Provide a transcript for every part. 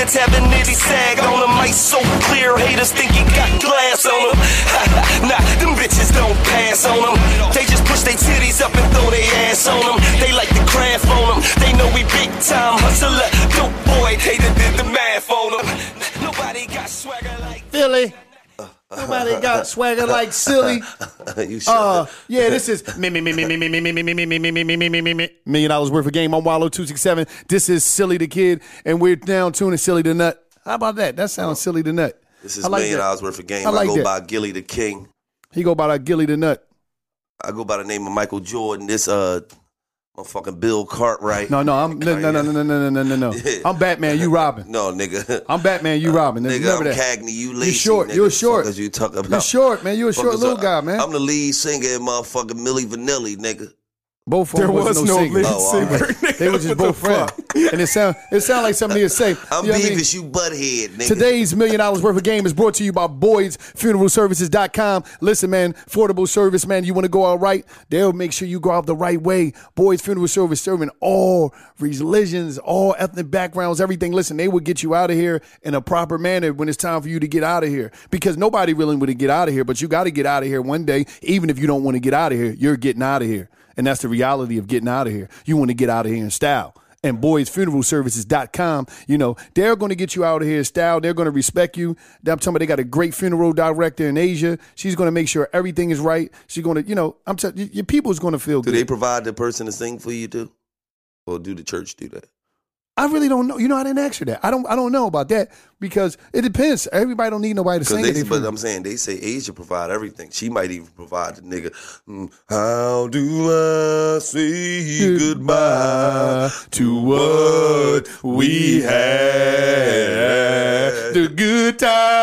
dreads have a nitty sag on them. Ice so clear, haters think he got glass on them. Nah, them bitches don't pass on them. They just push their titties up and throw their ass on them. They like the craft on them. They know we big time hustler. Dope boy, they done did the math on them. Nobody got swagger like Philly. Nobody got swagger like Silly. You sure? Yeah, this is $1 million worth of game on Wallow 267. This is Silly the Kid, and we're now tuning Silly the Nut. How about that? That sounds Silly the Nut. This is $1 million worth of game. I go by Gilly the King. He go by that Gilly the Nut. I go by the name of Michael Jordan. This motherfucking Bill Cartwright. No. No. Yeah. I'm Batman. You Robin. No, nigga. I'm Batman. You Robin. Nigga, I'm that. Cagney. You lazy. You short. Nigga. You're short. Fuck you talking about? You short, man. You a short little guy, man. I'm the lead singer in motherfucking Milli Vanilli, nigga. Both of them There was no lead singer. They were just both friends. And it sound like something to say. I'm Beavis, you butthead, nigga. Today's $1 million worth of game is brought to you by Boyd'sFuneralServices.com. Listen, man, affordable service, man. You want to go out right? They'll make sure you go out the right way. Boyd's Funeral Service, serving all religions, all ethnic backgrounds, everything. Listen, they will get you out of here in a proper manner when it's time for you to get out of here. Because nobody really want to get out of here, but you got to get out of here one day. Even if you don't want to get out of here, you're getting out of here. And that's the reality of getting out of here. You want to get out of here in style. And Boyd'sFuneralServices.com, they're going to get you out of here in style. They're going to respect you. I'm talking about they got a great funeral director in Asia. She's going to make sure everything is right. She's going to, I'm telling you, your people's going to feel good. Do they provide the person to sing for you too? Or do the church do that? I really don't know. I didn't ask her that. I don't know about that because it depends. Everybody don't need nobody to sing it. But I'm saying they say Asia provide everything. She might even provide the nigga. How do I say goodbye to what we had? The good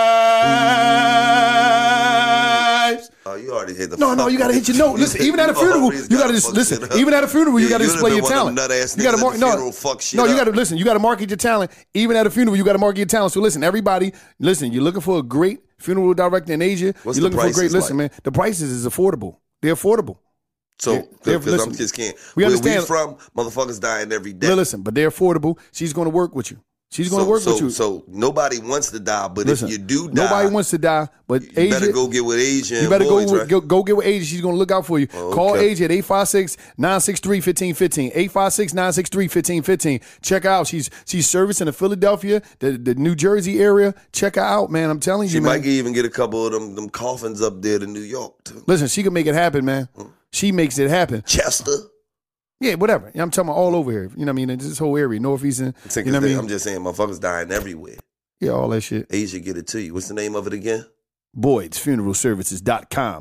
times. Oh, you already hit the. No, you got to hit your note. Listen, even at a funeral, you got to just listen. Even at a funeral, you got to display your talent. You got to market. No, you got to listen. You got to market your talent. Even at a funeral, you got to market your talent. So listen, everybody, listen. You're looking for a great funeral director in Asia. What's you're looking for a great. Listen, like? man, the prices is affordable. They're affordable. So, because I'm just can't. We understand. Where we from, motherfuckers dying every day. No, listen, but they're affordable. She's going to work with you. She's going to work with you. So nobody wants to die, but listen, if you do die, nobody wants to die. But you Asia, better go get with Asia. You better boys, go get with Asia. She's going to look out for you. Oh, Call Asia at 856-963-1515. 856-963-1515. Check her out. She's servicing the Philadelphia, the New Jersey area. Check her out, man. I'm telling you, man. She might even get a couple of them coffins up there to New York too. Listen, she can make it happen, man. She makes it happen. Chester. Yeah, whatever. I'm talking about all over here. You know what I mean? This whole area, Northeastern. You know what I mean? I'm just saying, motherfuckers dying everywhere. Yeah, all that shit. Asia get it to you. What's the name of it again? Boyd'sFuneralServices.com.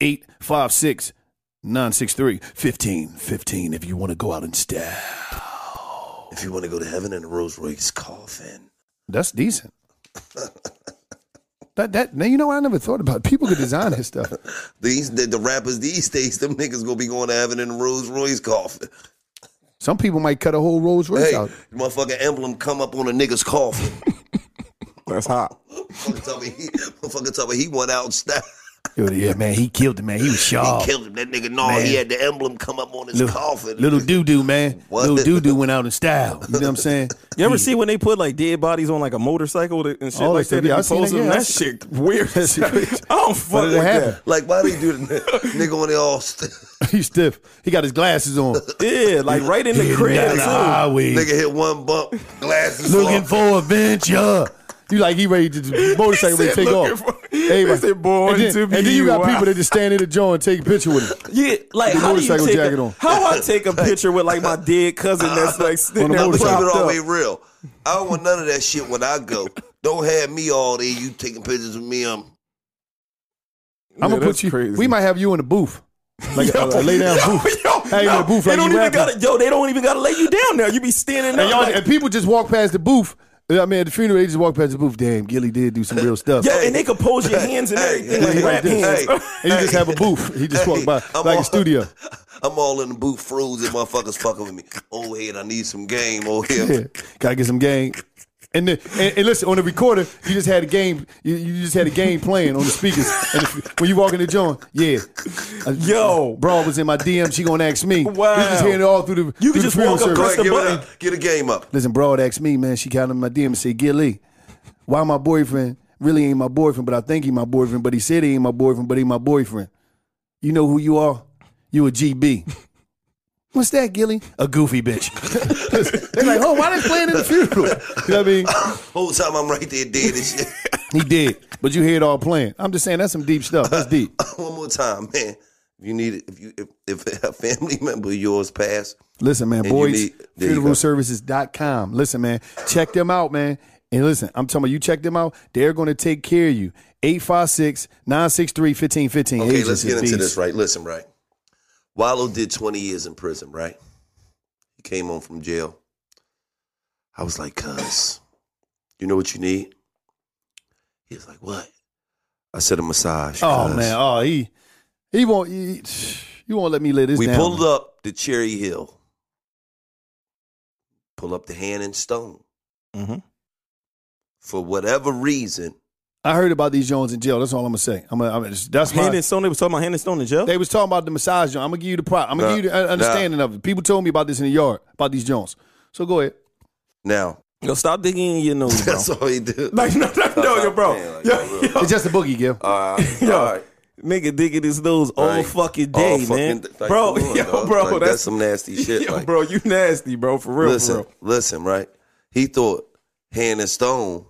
856-963-1515 if you want to go out in style. If you want to go to heaven in a Rolls Royce coffin. That's decent. Now, you know, I never thought about it. People could design this stuff. The rappers these days, them niggas gonna be going to heaven in a Rolls Royce coffin. Some people might cut a whole Rolls Royce out. The motherfucking emblem come up on a nigga's coffin. That's hot. Motherfucker tell me he went out in style. Yeah, man, he killed him, man. He was sharp. He killed him. That nigga, he had the emblem come up on his coffin. Little doo-doo, man. What? Little doo-doo went out in style. You know what I'm saying? You ever see when they put like dead bodies on like a motorcycle and shit like that? Yeah, I seen that shit weird. I don't fuck with that. Like, why they do the nigga when they all stiff? He's stiff. He got his glasses on. Yeah, like right in the crib. Nigga hit one bump, glasses looking off. for adventure. You like he ready to motorcycle ready to take off. He said, born to be and then you got people that just stand in the joint and take a picture with him. Yeah, like how do you motorcycle take jacket on. How I take a picture with like my dead cousin that's like sitting there I'm keep it propped all up. way real. I don't want none of that shit when I go. Don't have me all day. You taking pictures of me. I'm gonna put you. Crazy. We might have you in the booth. Like a lay down booth. Hey, in the booth. They Like don't you even rapping. gotta, they don't even gotta lay you down now. You be standing there. And people just walk past the booth. I mean, at the funeral, they just walk past the booth. Damn, Gilly did do some real stuff. Yo, and they can pose your hands and everything like rap hands. And you just have a booth. He just walked by like a studio. I'm all in the booth frozen. Motherfuckers fucking with me. Oh, head, I need some game. Oh, here. Yeah. Gotta get some game. And listen, on the recorder, you just had a game. You just had a game playing on the speakers. And when you walk in the joint, Yo, bro was in my DM. She gonna ask me. Wow. You just hearing it all through the. You can through just the walk up, service. press the button. Get a game up. Listen, broad asked me, man. She got in my DM and said, Gilly, why my boyfriend really ain't my boyfriend, but I think he my boyfriend, but he said he ain't my boyfriend, but he my boyfriend. You know who you are? You a GB. What's that, Gilly? A goofy bitch. They're like, oh, why they playing in the funeral? You know what I mean? Whole time I'm right there dead and shit. He did, but you hear it all playing. I'm just saying that's some deep stuff. That's deep. One more time, man. If you need it, if a family member of yours passed. Listen, man, and Boyd's there you go. funeralservices.com. Listen, man, check them out, man. And listen, I'm talking about you check them out. They're going to take care of you. 856-963-1515. Okay, let's get into this, right? Listen, right. Wallow did 20 years in prison, right? He came home from jail. I was like, cuz, you know what you need? He was like, what? I said a massage. Oh, cuz. man. Oh, he won't. You won't let me lay this We down. pulled up the Cherry Hill. Pull up the Hand and Stone. Mm-hmm. For whatever reason. I heard about these Jones in jail. That's all I'm gonna say. That's Hand my. and Stone. They was talking about Hand and Stone in jail. They was talking about the massage joint. I'm gonna give you the prop. I'm gonna give you the understanding of it. People told me about this in the yard about these Jones. So go ahead. Now. Yo, stop digging in your nose, bro. That's all he did. Like, no, yo, bro. Man, like, Yo, It's just a boogie, Gil. all yo. right. Nigga digging his nose all Right. fucking All day, fucking man. like, Bro, come on, yo, dog. bro. Like, that's some nasty shit. Yo, like, bro, you nasty, bro. For real, listen, for real. listen, right? He thought Hand and Stone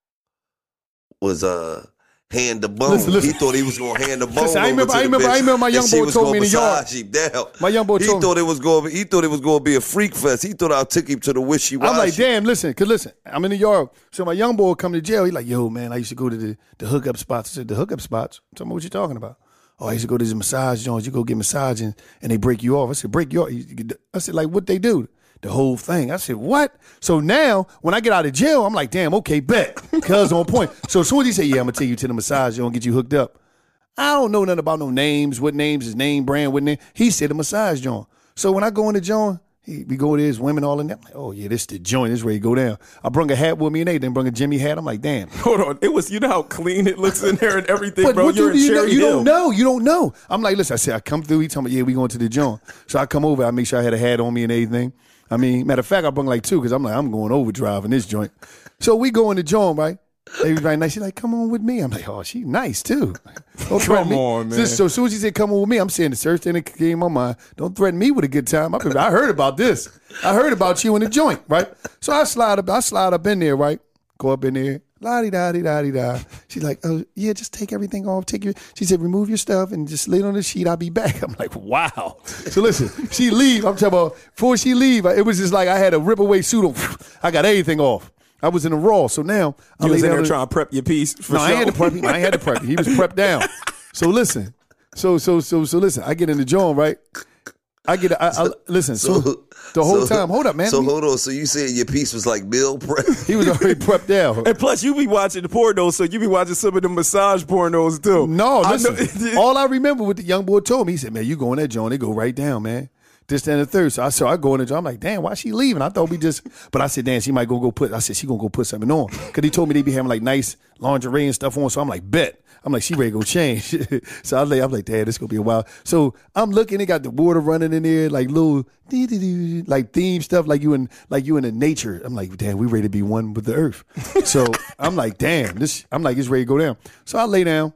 was hand to bone. Listen. He thought he was gonna hand the bone. Listen, I over remember- to I the remember- bitch, I remember my young and she boy was told gonna me in the yard. massage him down. My young boy he told me. thought it was going. He thought it was going to be a freak fest. He thought I took him to the wishy washy. I'm like, damn, listen, I'm in the yard. So my young boy come to jail. He like, yo, man, I used to go to the hookup spots. I said, the hookup spots? I'm talking about what you talking about. Oh, I used to go to these massage joints. You go get massage and they break you off. I said, break you off? I said, like, what they do? The whole thing. I said, what? So now, when I get out of jail, I'm like, damn, okay, bet. Cuz on point. So as soon as he said, yeah, I'm going to take you to the massage joint and get you hooked up. I don't know nothing about no names, what names, his name, brand, what name. He said a massage joint. So when I go in the joint, we go there, there's women all in there. I'm like, oh, yeah, this the joint. This is where you go down. I brung a hat with me and they brung a Jimmy hat. I'm like, damn. Hold on. It was, you know how clean it looks in there and everything, But bro? what You're in Cherry you Hill. don't know. You don't know. I'm like, listen, I said, I come through. He told me, yeah, we going to the joint. So I come over. I make sure I had a hat on me and everything. I mean, matter of fact, I brung like two because I'm like, I'm going overdrive in this joint. So we go in the joint, right? Everybody nice. She's like, come on with me. I'm like, oh, she nice too. Don't threaten me. on, man. So as soon as she said, come on with me, I'm saying the first thing that came in my mind, don't threaten me with a good time. I heard about this. I heard about you in the joint, right? So I slide up in there, right? Go up in there. La-di-da-di-da-di-da. She's like, oh, yeah, just take everything off. She said, remove your stuff and just lay it on the sheet. I'll be back. I'm like, wow. So listen, she leave. I'm talking about, before she leave, it was just like I had a rip-away suit on. I got everything off. I was in a raw. So now I You was lay in down there trying to prep your piece for no, show. I ain't had to prep him. I ain't had to prep him. He was prepped down. So listen. So listen. I get in the joint, right? Listen. So the whole time, hold up, man. So hold on. So you said your piece was like meal prep? He was already prepped down. And plus, you be watching the pornos, so you be watching some of the massage pornos too. No, I listen. know- All I remember what the young boy told me, he said, man, you go in that joint, they go right down, man. This, that, and the third. So I go in the joint. I'm like, damn, why she leaving? I thought we just, but I said, damn, she might go put, I said, she gonna go put something on. Because he told me they be having like nice lingerie and stuff on. So I'm like, bet. I'm like, she ready to go change. So I'm like, damn, this gonna be a while. So I'm looking, they got the water running in there, like little, like theme stuff, like you in the nature. I'm like, damn, we ready to be one with the earth. So I'm like, damn, I'm like, it's ready to go down. So I lay down.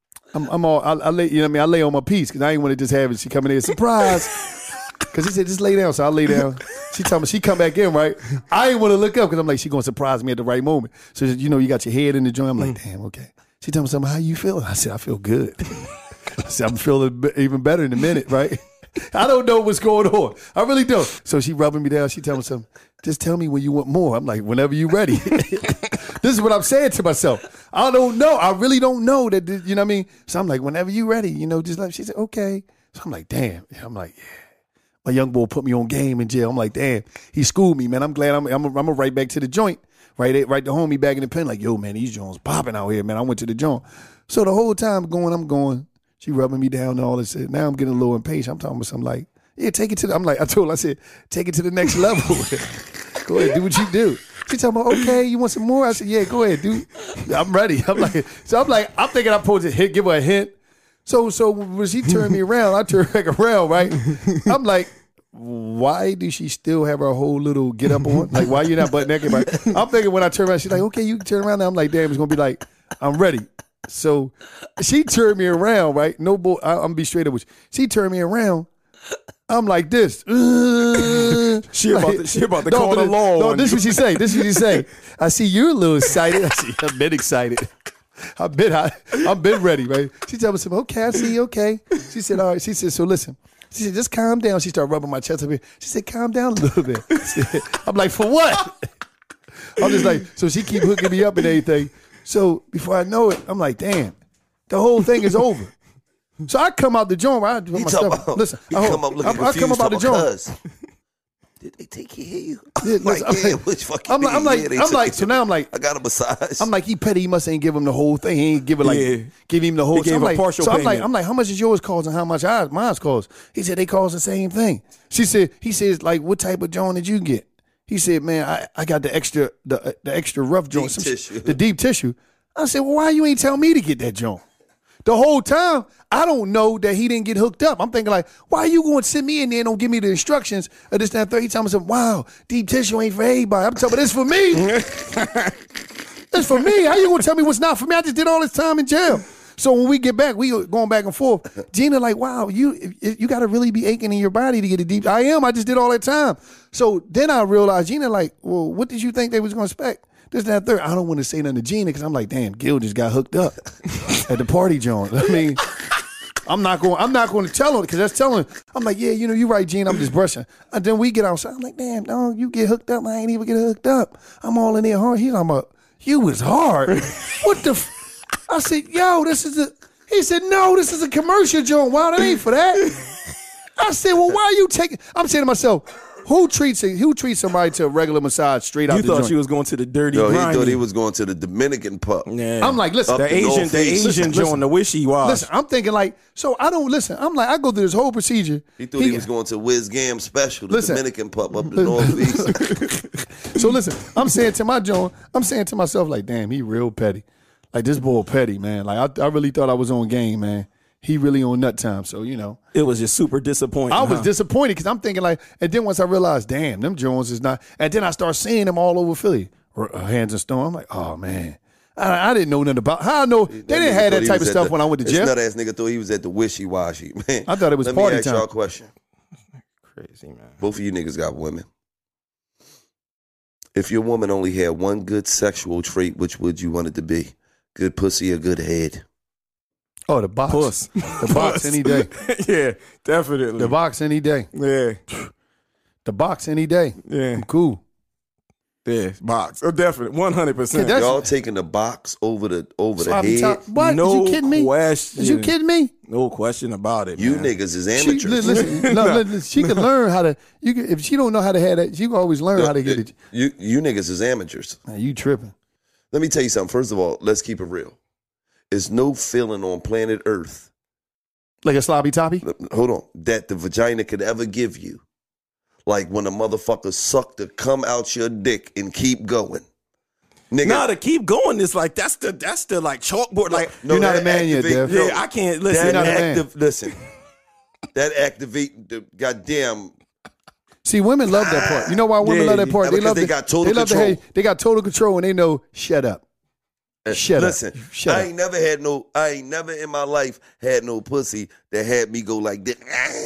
I lay, you know what I mean? I lay on my piece because I ain't want to just have it. She come in there, surprise. Because he said, just lay down. So I lay down. She told me, she come back in, right? I ain't want to look up because I'm like, she going to surprise me at the right moment. So, you know, you got your head in the joint. I'm like, damn, okay. She told me something, how you feeling? I said, I feel good. I said, I'm feeling even better in a minute, right? I don't know what's going on. I really don't. So she rubbing me down. She tell me something. Just tell me when you want more. I'm like, whenever you ready. This is what I'm saying to myself. I don't know. I really don't know that, you know what I mean? So I'm like, whenever you ready, you know, just like, she said, okay. So I'm like, damn. I'm like, yeah. My young boy put me on game in jail. I'm like, damn, he schooled me, man. I'm glad I'm right back to the joint. Right to homie back in the pen, like, yo, man, these joints popping out here, man. I went to the joint. So the whole time I'm going, she rubbing me down and all this shit. Now I'm getting a little impatient. I'm talking about something like, yeah, take it to the, I'm like, I told her, I said, take it to the next level. Go ahead, do what you do. She talking about, okay, you want some more? I said, yeah, go ahead, dude. I'm ready. I'm thinking I'm supposed to give her a hint. So when she turned me around, I turned back around, right? I'm like, why does she still have her whole little get up on? Like, why you not butt naked? Right? I'm thinking when I turn around, she's like, okay, you can turn around now. I'm like, damn, it's going to be like, I'm ready. So she turned me around, right? No bull. I'm going to be straight up with you. She turned me around. I'm like this. She about to call the law. No, this is what she say. This is what she say. I see you're a little excited. I see I've been excited. I've been ready, right? She told me something. Okay, I see you. Okay. She said, all right. She said, so listen. She said, just calm down. She started rubbing my chest up here. She said, calm down a little bit. I'm like, for what? I'm just like, so she keep hooking me up and everything. So before I know it, I'm like, damn, the whole thing is over. So I come out the joint. Right? I come up looking confused. I come up out the joint. Did they take care of you? Yeah, I'm like, so now I'm like, I got a massage. I'm like, he petty. He must ain't give him the whole thing. He ain't give him the whole. He gave him a partial payment. I'm like, how much is yours cost and how much mine's cost? He said they cost the same thing. He says, like, what type of joint did you get? He said, man, I got the extra rough joint, the deep tissue. I said, well, why you ain't tell me to get that joint? The whole time, I don't know that he didn't get hooked up. I'm thinking like, why you going to send me in there and don't give me the instructions of this, that, third? He told me, wow, deep tissue ain't for everybody. I'm telling you, this for me. It's for me. How you going to tell me what's not for me? I just did all this time in jail. So when we get back, we going back and forth. Gina like, wow, you got to really be aching in your body to get it deep. I am. I just did all that time. So then I realized, Gina like, well, what did you think they was going to expect? This, that, third. I don't want to say nothing to Gina because I'm like, damn, Gil just got hooked up at the party joint. I mean, I'm not going to tell her because that's telling. I'm like, yeah, you're right, Gina. I'm just brushing. And then we get outside. I'm like, damn, no, you get hooked up. I ain't even get hooked up. I'm all in there hard. He's talking about, you was hard. What the? I said, yo, this is a. He said, no, this is a commercial joint. Wow, that ain't for that. I said, well, why are you taking? I'm saying to myself, who treats somebody to a regular massage straight out the joint? You thought she was going to the dirty No, grimy. he thought he was going to the Dominican pub. Yeah. I'm like, listen. The Asian joint, the wishy-wash. Listen, I'm thinking like, so I don't listen. I'm like, I go through this whole procedure. He thought he was going to Wiz Gam Special, the Dominican pub up the Northeast. So listen, I'm saying to myself like, damn, he real petty. Like this boy petty, man. Like I really thought I was on game, man. He really on nut time, so it was just super disappointing. I was disappointed because I'm thinking like, and then once I realized, damn, them Jones is not, and then I start seeing them all over Philly, Hands and Stone. I'm like, oh man, I didn't know nothing about. How I know they didn't have that type of stuff when I went to jail. This nut ass nigga thought he was at the wishy washy, man. I thought it was party time. Let me ask y'all a question. Crazy, man. Both of you niggas got women. If your woman only had one good sexual trait, which would you want it to be? Good pussy or good head? Oh, the box. Puss. The box any day. Yeah, definitely. The box any day. Yeah. The box any day. Yeah. I'm cool. Yeah, box. Oh, definitely. 100%. Y'all taking the box over the head? What? No Is you kidding me? question. Is you kidding me? No question about it, You man. niggas is amateurs. Listen, she can learn how to. If she don't know how to have that, she can always learn how to get it. You niggas is amateurs. Man, you tripping. Let me tell you something. First of all, let's keep it real. There's no feeling on planet Earth. Like a sloppy toppy? Hold on. That the vagina could ever give you. Like when a motherfucker suck to come out your dick and keep going. Nigga. Nah, to keep going is like that's the like chalkboard. Like you're not a man yet, Dev. Yeah, I can't listen. Listen. That activate the goddamn. See, women love that part. You know why women love that part? They got total control. They got total control and they know, shut up. Listen, I ain't never in my life had no pussy that had me go like this.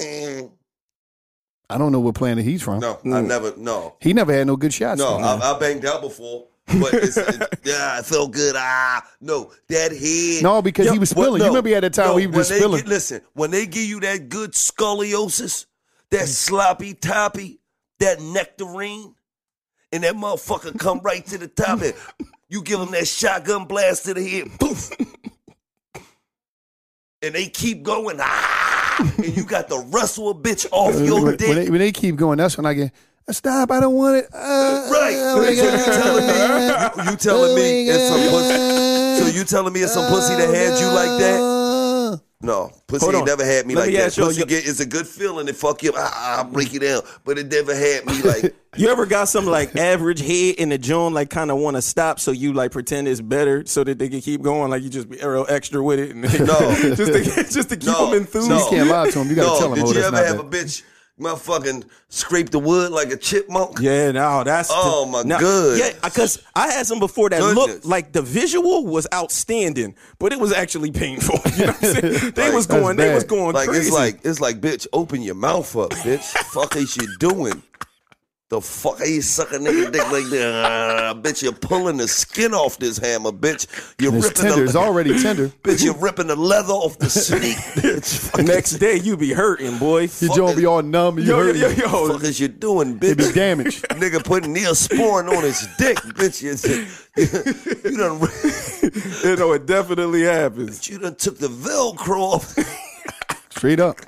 I don't know what planet he's from. No, I never, no. He never had no good shots. No, I banged out before, but it felt good. No, that head. No, because he was spilling. You remember he had that time where he was just spilling. Listen, when they give you that good scoliosis, that sloppy toppy, that nectarine, and that motherfucker come right to the top and you give them that shotgun blast to the head, poof. And they keep going, and you got to wrestle a bitch off your dick. When they keep going, that's when I get, stop, I don't want it. Right. So you telling me it's some pussy. So you telling me it's some pussy that had you like that? No, pussy Hold ain't on. never had me Let like me that. ask you, Pussy it's a good feeling. It fuck you up. I'll break you down. But it never had me like. You ever got some like average head in the joint, like kind of want to stop, so you like pretend it's better, so that they can keep going, like you just be real extra with it, and No. just to keep them enthused. You can't lie to him. You gotta tell him. Did you that's ever not have bad. a bitch motherfucking scrape the wood like a chipmunk? Yeah, no, that's good. Yeah, because I had some before that Goodness. looked like the visual was outstanding, but it was actually painful. You know what I'm saying? They was going Like crazy. it's like, bitch, open your mouth up, bitch. Fuck is you doing? The fuck are you sucking nigga dick like that? Bitch, you're pulling the skin off this hammer, bitch. You're It's ripping tender. It's already tender. Bitch, you're ripping the leather off the sneak, bitch. Next day you be hurting, boy. Your joint be all numb. You hurt. What the fuck is you doing, bitch? It be damaged. Nigga putting Neosporin on his dick, bitch. You done, You know, it definitely happens. you done took the Velcro off. Straight up.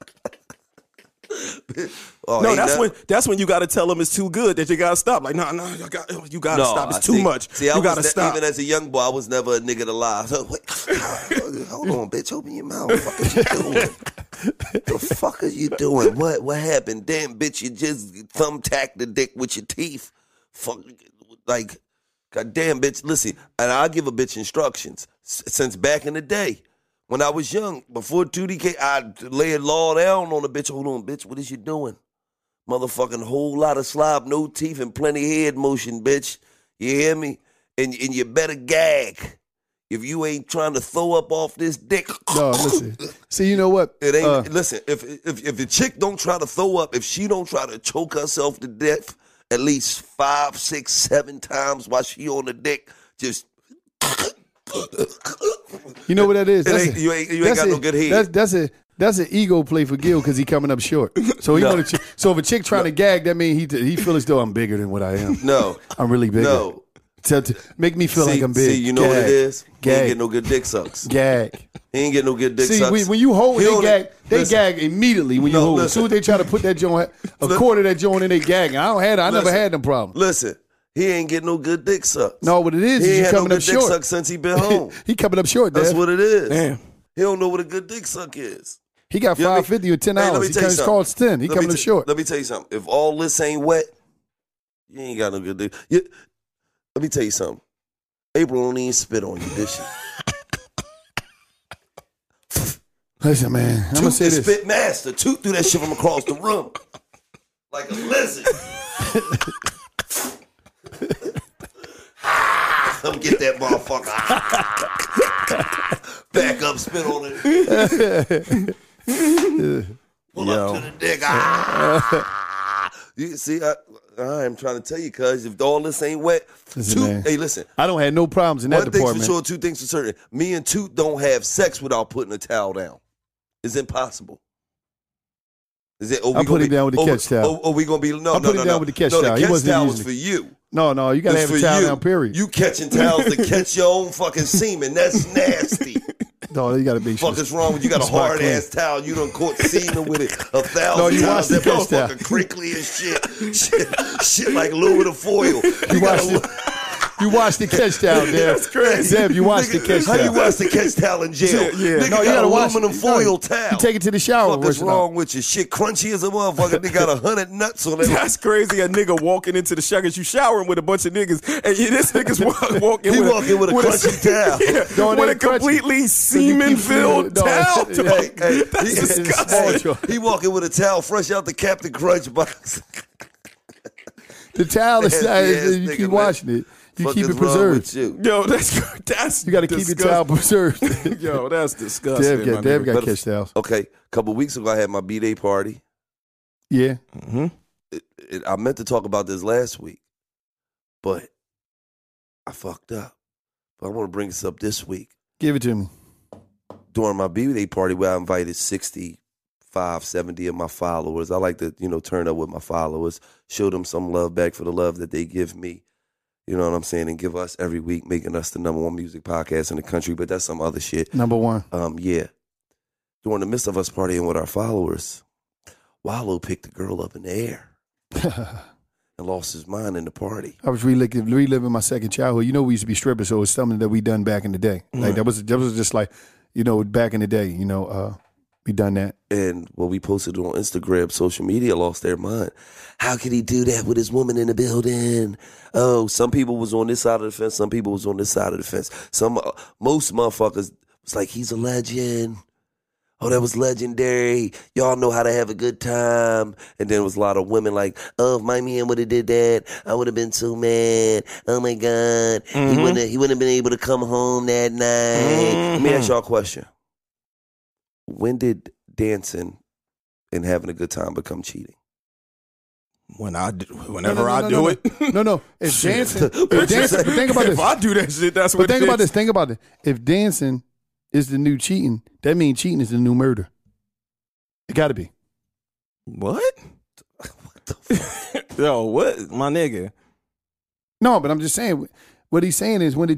Oh, No, ain't that's when you got to tell them it's too good that you got to stop. Like, no, you got to stop. It's too much. See, I you got to was stop. even as a young boy, I was never a nigga to lie. So, wait, hold on, bitch, open your mouth. What the fuck is you doing? The fuck are you doing? What happened? Damn, bitch, you just thumbtacked the dick with your teeth. Fuck, like, goddamn, bitch. Listen, and I'll give a bitch instructions. Since back in the day, when I was young, before 2DK, I'd lay a law down on a bitch. Hold on, bitch, what is you doing? Motherfucking whole lot of slob, no teeth, and plenty head motion, bitch. You hear me? And you better gag if you ain't trying to throw up off this dick. No, listen. See, you know what? It ain't. Listen, if the chick don't try to throw up, if she don't try to choke herself to death at least 5, 6, 7 times while she on the dick, just. You know what that is? You ain't got no good head. That's an ego play for Gil because he coming up short. So so if a chick trying to gag, that means he feel as though I'm bigger than what I am. No, I'm really bigger. no. To make me feel like I'm big. See, you know what it is? He ain't Gag. get no good dick sucks. Gag. He ain't get no good dick See, sucks. when you hold, He only- they listen. gag immediately when you No, hold. As listen. soon as they try to put that joint, a quarter of that joint in, they gagging. I never Listen. had them problems. Listen, he ain't get no good dick sucks. No, what it is He is ain't you had no coming good up dick short. sucks since he been home. He coming up short, That's Dad. what it is. Damn. He don't know what a good dick suck is. He got You know what I mean? $5.50 or $10. Hey, let me He tell you comes something. called 10. He Let me coming up short. Let me tell you something. If all this ain't wet, you ain't got no good dick. Let me tell you something. April don't even spit on you, did she? Listen, man, I'm gonna Toot say the this. spit master. Toot through that shit from across the room. Like a lizard. Come get that motherfucker. Back up, spit on it. Pull up to the dick. You see, I'm trying to tell you, cuz if all this ain't wet, Listen, man. hey, listen. I don't have no problems in that One thing's for department. sure, two things for certain. Me and Toot don't have sex without putting a towel down. It's impossible. Is it? I'll put him down with the catch towel. Are we gonna be? No, I'll no, put no, him no. down with the catch no, towel. The He catch wasn't towel is using for it. you. No, you gotta It's have a for towel you. down. Period. You catching towels to catch your own fucking semen. That's nasty. No, you gotta be. Fuck is wrong with you? Got a It's not hard clean. ass towel. You done caught semen with it 1,000 No, you times. watched the That catch towel. motherfucker crinkly as shit like aluminum foil. You watched the catch towel, Deb. That's crazy. Deb, you watched the catch How towel. you watch the catch towel in jail? Yeah. Nigga No, you got gotta watch aluminum it. foil No, towel. You take it to the shower. What is rinse it wrong out. with you? Shit crunchy as a motherfucker. They got 100 nuts on it. That's crazy. A nigga walking into the shower, 'cause you showering with a bunch of niggas, and this nigga's walking He with walking with a crunchy towel. No, it with a ain't crunchy. completely semen-filled No, towel. it's- dog. Hey, That's he- disgusting. He walking with a towel fresh out the Captain Crunch box. The towel is Nasty ass you nigga, keep man. washing it. You Fuck keep is it wrong preserved. with you? Yo, that's You got to keep your towel preserved. Yo, that's disgusting. Deb my got nigga. But- catch towels. Okay, a couple weeks ago I had my B-Day party. Yeah. I meant to talk about this last week, but I fucked up. But I want to bring this up this week. Give it to me. During my B-Day party where I invited 65, 70 of my followers, I like to, turn up with my followers, show them some love back for the love that they give me. You know what I'm saying? And give us every week, making us the #1 music podcast in the country. But that's some other shit. Number one. Yeah. During the midst of us partying with our followers, Wallow picked the girl up in the air and lost his mind in the party. I was reliving my second childhood. You know, we used to be strippers, so it's something that we done back in the day. Like that was just like, back in the day, we done that. And when we posted it on Instagram, social media lost their mind. How could he do that with his woman in the building? Oh, some people was on this side of the fence. Some people was on this side of the fence. Most motherfuckers was like, he's a legend. Oh, that was legendary. Y'all know how to have a good time. And then there was a lot of women like, oh, if my man would have did that, I would have been so mad. Oh, my God. He wouldn't have been able to come home that night. Let me ask y'all a question. When did dancing and having a good time become cheating? Whenever I do it. No. If dancing, think about this. If I do that shit, that's what think about this. Think about it. If dancing is the new cheating, that means cheating is the new murder. It got to be. What? What the fuck? Yo, what? My nigga. No, but I'm just saying, what he's saying is when did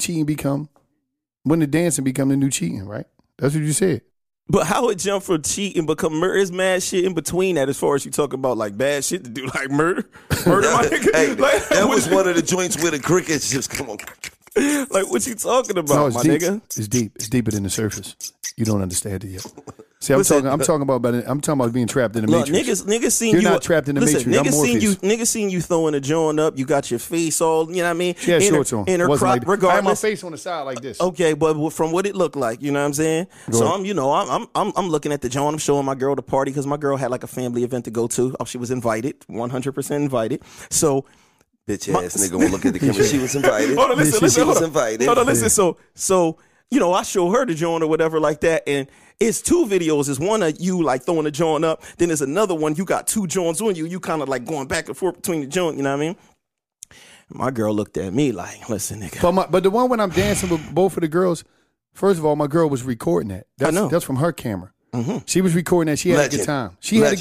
dancing become the new cheating, right? That's what you said. But how it jump from cheating become murder? Is mad shit in between that as far as you talk about like bad shit to do, like murder? Murder, my nigga? Hey, like, that was one of the joints where the crickets just come on. Like, what you talking about, no, my deep. nigga? It's deep. It's deeper than the surface. You don't understand it yet. See, I'm talking about being trapped in the matrix. Niggas seen You're you. not trapped in the matrix. Niggas seen you throwing a joint up. You got your face all, you know what I mean? She had shorts on. In her crop, like regardless. I had my face on the side like this. Okay, but from what it looked like, you know what I'm saying? So I'm looking at the joint. I'm showing my girl the party because my girl had like a family event to go to. Oh, she was invited, 100% invited. So. Bitch ass nigga won't look at the camera. She was invited. Hold on, listen. She was invited. Hold on, listen. So I show her the joint or whatever like that, and it's two videos. There's one of you like throwing the joint up. Then there's another one. You got two joints on you. You kind of like going back and forth between the joint. You know what I mean? My girl looked at me like, listen, nigga. But the one when I'm dancing with both of the girls, first of all, my girl was recording that. I know. That's from her camera. Mm-hmm. She was recording that. She had a good time. She had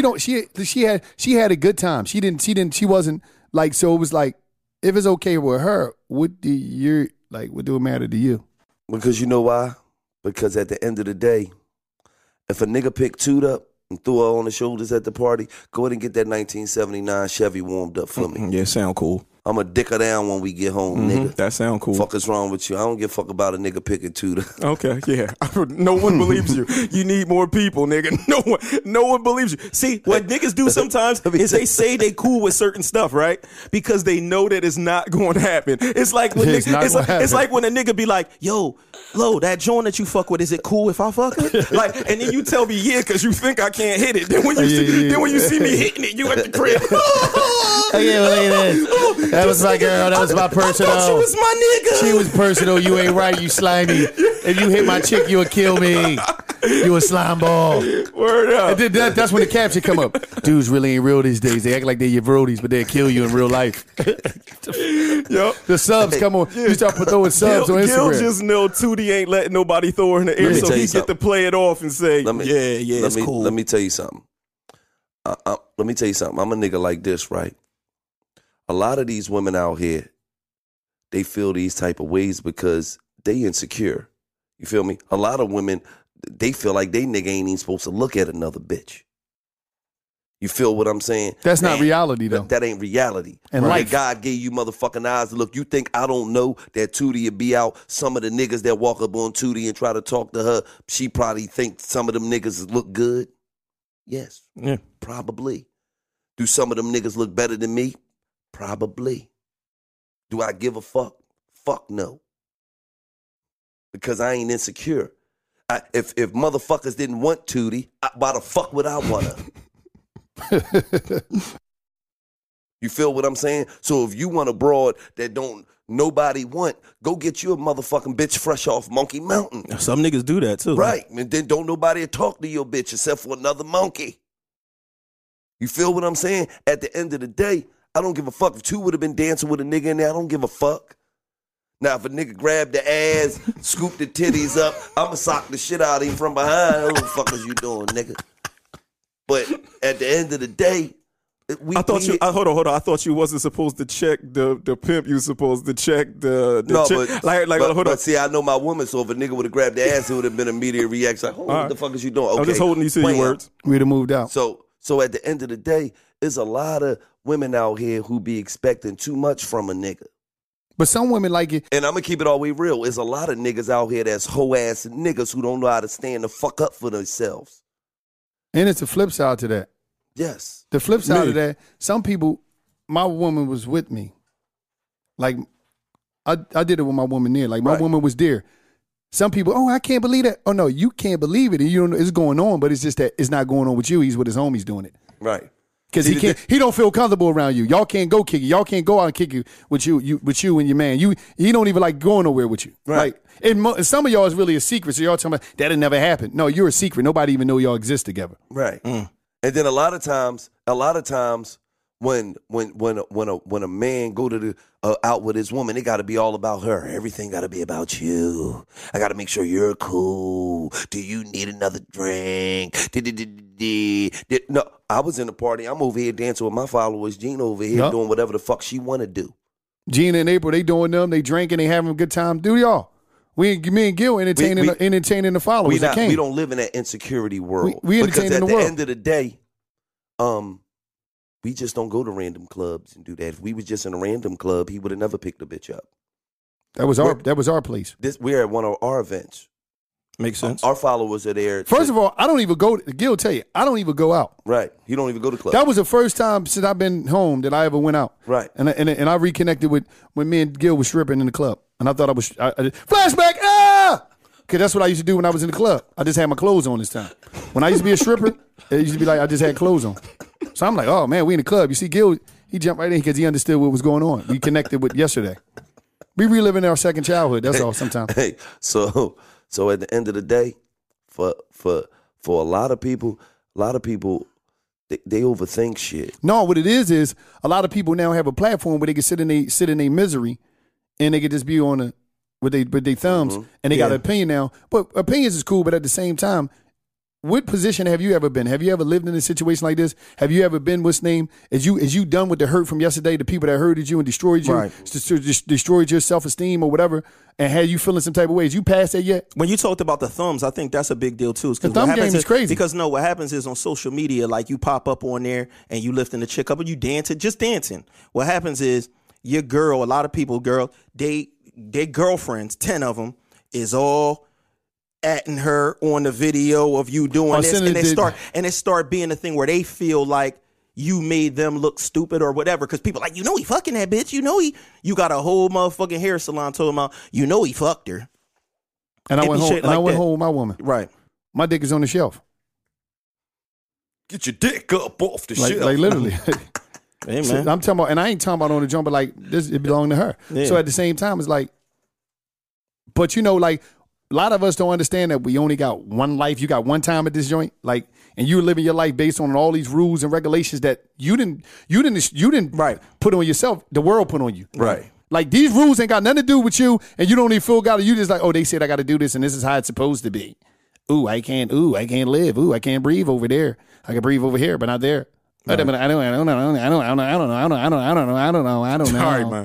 a good time. She wasn't like, so it was like, if it's okay with her, what do it matter to you? Because you know why? Because at the end of the day, if a nigga picked Toot up and threw her on the shoulders at the party, go ahead and get that 1979 Chevy warmed up for me. Yeah, sound cool. I'm going to dick her down when we get home, nigga. That sound cool. Fuck is wrong with you? I don't give a fuck about a nigga picking Toot up. Okay, yeah. No one believes you. You need more people, nigga. No one believes you. See, what niggas do sometimes is they say they cool with certain stuff, right? Because they know that it's not going to happen. It's like when it's like when a nigga be like, yo, Lo, that joint that you fuck with, is it cool if I fuck it? Like, and then you tell me yeah, because you think I can't hit it. Then when you see me hitting it, you at the crib. Oh, yeah, well, look at this. That was my girl. That was my personal. I thought she was my nigga. She was personal. You ain't right. You slimy. If you hit my chick, you would kill me. You a slime ball. Word up. That's when the caption come up. Dudes really ain't real these days. They act like they're your brodies, but they'll kill you in real life. Yep. The subs come on. You start throwing subs on Instagram. Gil just know Tootie ain't letting nobody throw her in the air, so he get to play it off and say, it's cool. Let me tell you something. I'm a nigga like this, right? A lot of these women out here, they feel these type of ways because they insecure. You feel me? A lot of women, they feel like they nigga ain't even supposed to look at another bitch. You feel what I'm saying? That's not reality, though. That ain't reality. And right? God gave you motherfucking eyes to look. You think I don't know that Tootie would be out? Some of the niggas that walk up on Tootie and try to talk to her, she probably think some of them niggas look good. Yes. Yeah. Probably. Do some of them niggas look better than me? Probably. Do I give a fuck? Fuck no. Because I ain't insecure. If motherfuckers didn't want Tootie, why the fuck would I want her? You feel what I'm saying? So if you want a broad that don't nobody want, go get you a motherfucking bitch fresh off Monkey Mountain. Some niggas do that too. Right. And then don't nobody talk to your bitch except for another monkey. You feel what I'm saying? At the end of the day, I don't give a fuck. If two would have been dancing with a nigga in there, I don't give a fuck. Now, if a nigga grabbed the ass, scooped the titties up, I'ma sock the shit out of him from behind. What the fuck is you doing, nigga? But at the end of the day, hold on. I thought you wasn't supposed to check the pimp. You supposed to check the chick. But see, I know my woman, so if a nigga would have grabbed the ass, it would have been an immediate reaction. Like, what the fuck is you doing? Okay, I'm just holding you to your words. We'd have moved out. So at the end of the day, there's a lot of women out here who be expecting too much from a nigga. But some women like it. And I'm gonna keep it all the way real. There's a lot of niggas out here that's hoe ass niggas who don't know how to stand the fuck up for themselves. And it's a flip side to that. Yes. The flip side of that, some people, my woman was with me. Like, I did it with my woman there. Like, my woman was there. Some people, oh, I can't believe that. Oh, no, you can't believe it. And you don't know it's going on, but it's just that it's not going on with you. He's with his homies doing it. Right. Because he don't feel comfortable around you. Y'all can't go kick it. Y'all can't go out and kick it with you and your man. He don't even like going nowhere with you. Right. Like, and some of y'all is really a secret. So y'all talking about that'll never happen. No, you're a secret. Nobody even know y'all exist together. Right. And then a lot of times when a man go to the out with his woman, it got to be all about her. Everything got to be about you. I got to make sure you're cool. Do you need another drink? No, I was in the party. I'm over here dancing with my followers. Gina over here doing whatever the fuck she want to do. Gina and April, they doing them. They drinking. They having a good time. Do y'all? Me and Gil entertaining the followers. We don't live in that insecurity world. We entertaining the world. Because at the end of the day, we just don't go to random clubs and do that. If we was just in a random club, he would have never picked a bitch up. That was our place. We're at one of our events. Makes sense. Our followers are there. First of all, I don't even go. Gil tell you, I don't even go out. Right. You don't even go to clubs. That was the first time since I've been home that I ever went out. Right. And I reconnected with when me and Gil was stripping in the club, and I thought I flashback. Because that's what I used to do when I was in the club. I just had my clothes on this time. When I used to be a stripper, it used to be like I just had clothes on. So I'm like, oh man, we in the club. You see, Gil, he jumped right in because he understood what was going on. We connected with yesterday. We reliving our second childhood. That's all. Sometimes. Hey, so at the end of the day, for a lot of people, they overthink shit. No, what it is a lot of people now have a platform where they can sit in their misery, and they can just be on with their thumbs, and they got an opinion now. But opinions is cool, but at the same time, what position have you ever been? Have you ever lived in a situation like this? Have you ever been, what's name? Is you done with the hurt from yesterday, the people that hurted you and destroyed you, destroyed your self-esteem or whatever, and had you feeling some type of ways? You passed that yet? When you talked about the thumbs, I think that's a big deal too. The thumb game is crazy. Because what happens is on social media, like you pop up on there and you lifting the chick up and you dancing. What happens is your girl, a lot of people, their girlfriends, 10 of them, is all atting her on the video of you doing this, and it start being a thing where they feel like you made them look stupid or whatever, because people like, he fucking that bitch, you got a whole motherfucking hair salon told him out, he fucked her. And I went home with my woman. Right. My dick is on the shelf. Get your dick up off the shelf. Like literally. Hey, man. So I'm talking about, and I ain't talking about on the jump, but like this, it belonged to her. Yeah. So at the same time, it's like, but like, a lot of us don't understand that we only got one life. You got one time at this joint, like, and you're living your life based on all these rules and regulations that you didn't put on yourself. The world put on you. Right. Like, these rules ain't got nothing to do with you, and you don't even feel got it. You just like, oh, they said I got to do this, and this is how it's supposed to be. I can't live. I can't breathe over there. I can breathe over here, but not there. Right. I don't know. Sorry, man.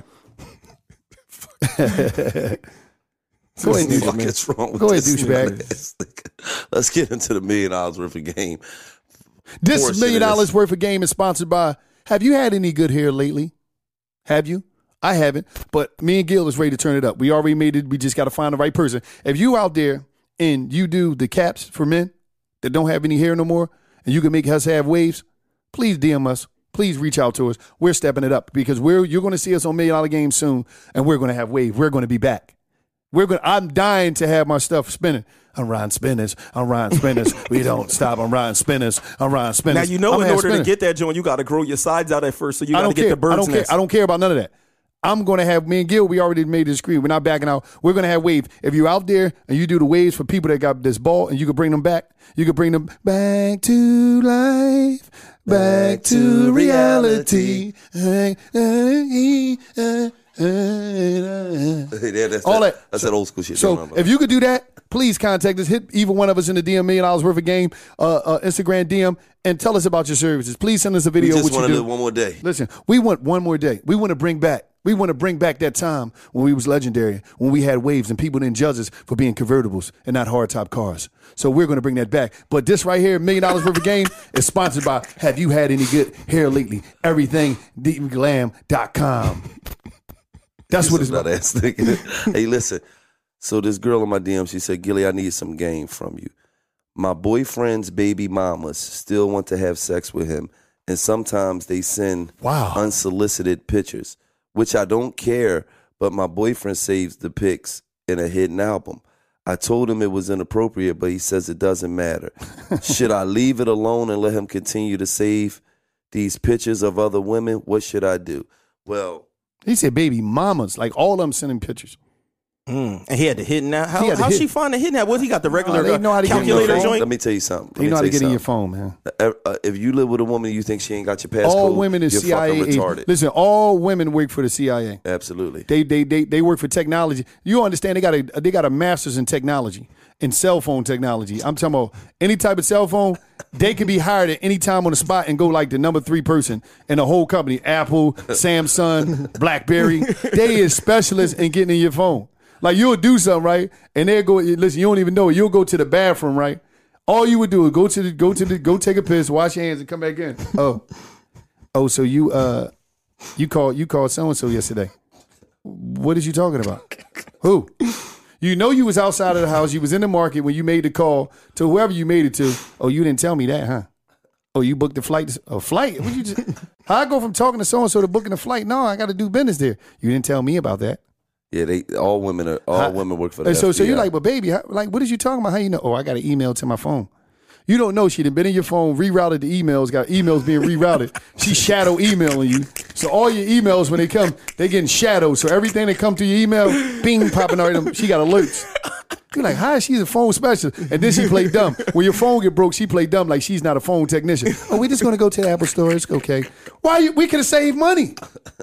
Go ahead, douchebag. Let's get into the $1 million worth of game. This $1 million worth of game is sponsored by, have you had any good hair lately? Have you? I haven't, but me and Gil is ready to turn it up. We already made it. We just got to find the right person. If you out there and you do the caps for men that don't have any hair no more, and you can make us have waves, please DM us. Please reach out to us. We're stepping it up because you're going to see us on $1 Million Game soon, and we're going to have waves. We're going to be back. I'm dying to have my stuff spinning. I'm riding spinners. We don't stop. I'm riding spinners. Now, in order to get that joint, you got to grow your sides out at first, so you got to get the bird's nest. I don't care about none of that. I'm going to have, me and Gil, we already made this screen. We're not backing out. We're going to have waves. If you're out there and you do the waves for people that got this ball and you can bring them back, you can bring them back to life, back to reality. That's that old school shit. So if you could do that, please contact us. Hit either one of us in the DM, $1 million worth of game, Instagram DM, and tell us about your services. Please send us a video. We just want to live one more day. Listen, we want one more day. We want to bring back that time when we was legendary, when we had waves and people didn't judge us for being convertibles and not hardtop cars. So we're going to bring that back. But this right here, $1 million worth of game, is sponsored by Have You Had Any Good Hair Lately? EverythingDeepGlam.com. That's what it's about. about. Hey, listen. So this girl in my DM, she said, Gilly, I need some game from you. My boyfriend's baby mamas still want to have sex with him, and sometimes they send unsolicited pictures, which I don't care, but my boyfriend saves the pics in a hidden album. I told him it was inappropriate, but he says it doesn't matter. Should I leave it alone and let him continue to save these pictures of other women? What should I do? Well, he said baby mamas, like all of them sending pictures. And he had the hidden app. How she find the hidden app? What he got the regular they know how to calculator get in your joint? Let me tell you something. You know how to get in your phone, man. If you live with a woman and you think she ain't got your passcode, All women is you're CIA fucking retarded. Listen, all women work for the CIA. Absolutely. They work for technology. You understand? They got a master's in technology, in cell phone technology. I'm talking about any type of cell phone. They can be hired at any time on the spot and go like the number 3 person in the whole company. Apple, Samsung, BlackBerry. They is specialists in getting in your phone. Like you'll do something, right? And they'll go, listen, you don't even know it. You'll go to the bathroom, right? All you would do is go take a piss, wash your hands, and come back in. Oh, so you called so-and-so yesterday. What is you talking about? Who? You know you was outside of the house, you was in the market when you made the call to whoever you made it to. Oh, you didn't tell me that, huh? Oh, you booked the flight? A flight? What you just, how I go from talking to so-and-so to booking a flight? No, I got to do business there. You didn't tell me about that. Yeah, all women work for the FBI. So you're FBI. like, but baby, like, what is you talking about? How you know? Oh, I got an email to my phone. You don't know she done been in your phone, rerouted the emails, got emails being rerouted. She's shadow emailing you. So all your emails, when they come, they getting shadowed. So everything that come to your email, bing, popping out. She got alerts. You're like, hi, she's a phone specialist. And then she played dumb. When your phone get broke, she played dumb like she's not a phone technician. Oh, we're just going to go to the Apple store. It's okay. We could have saved money.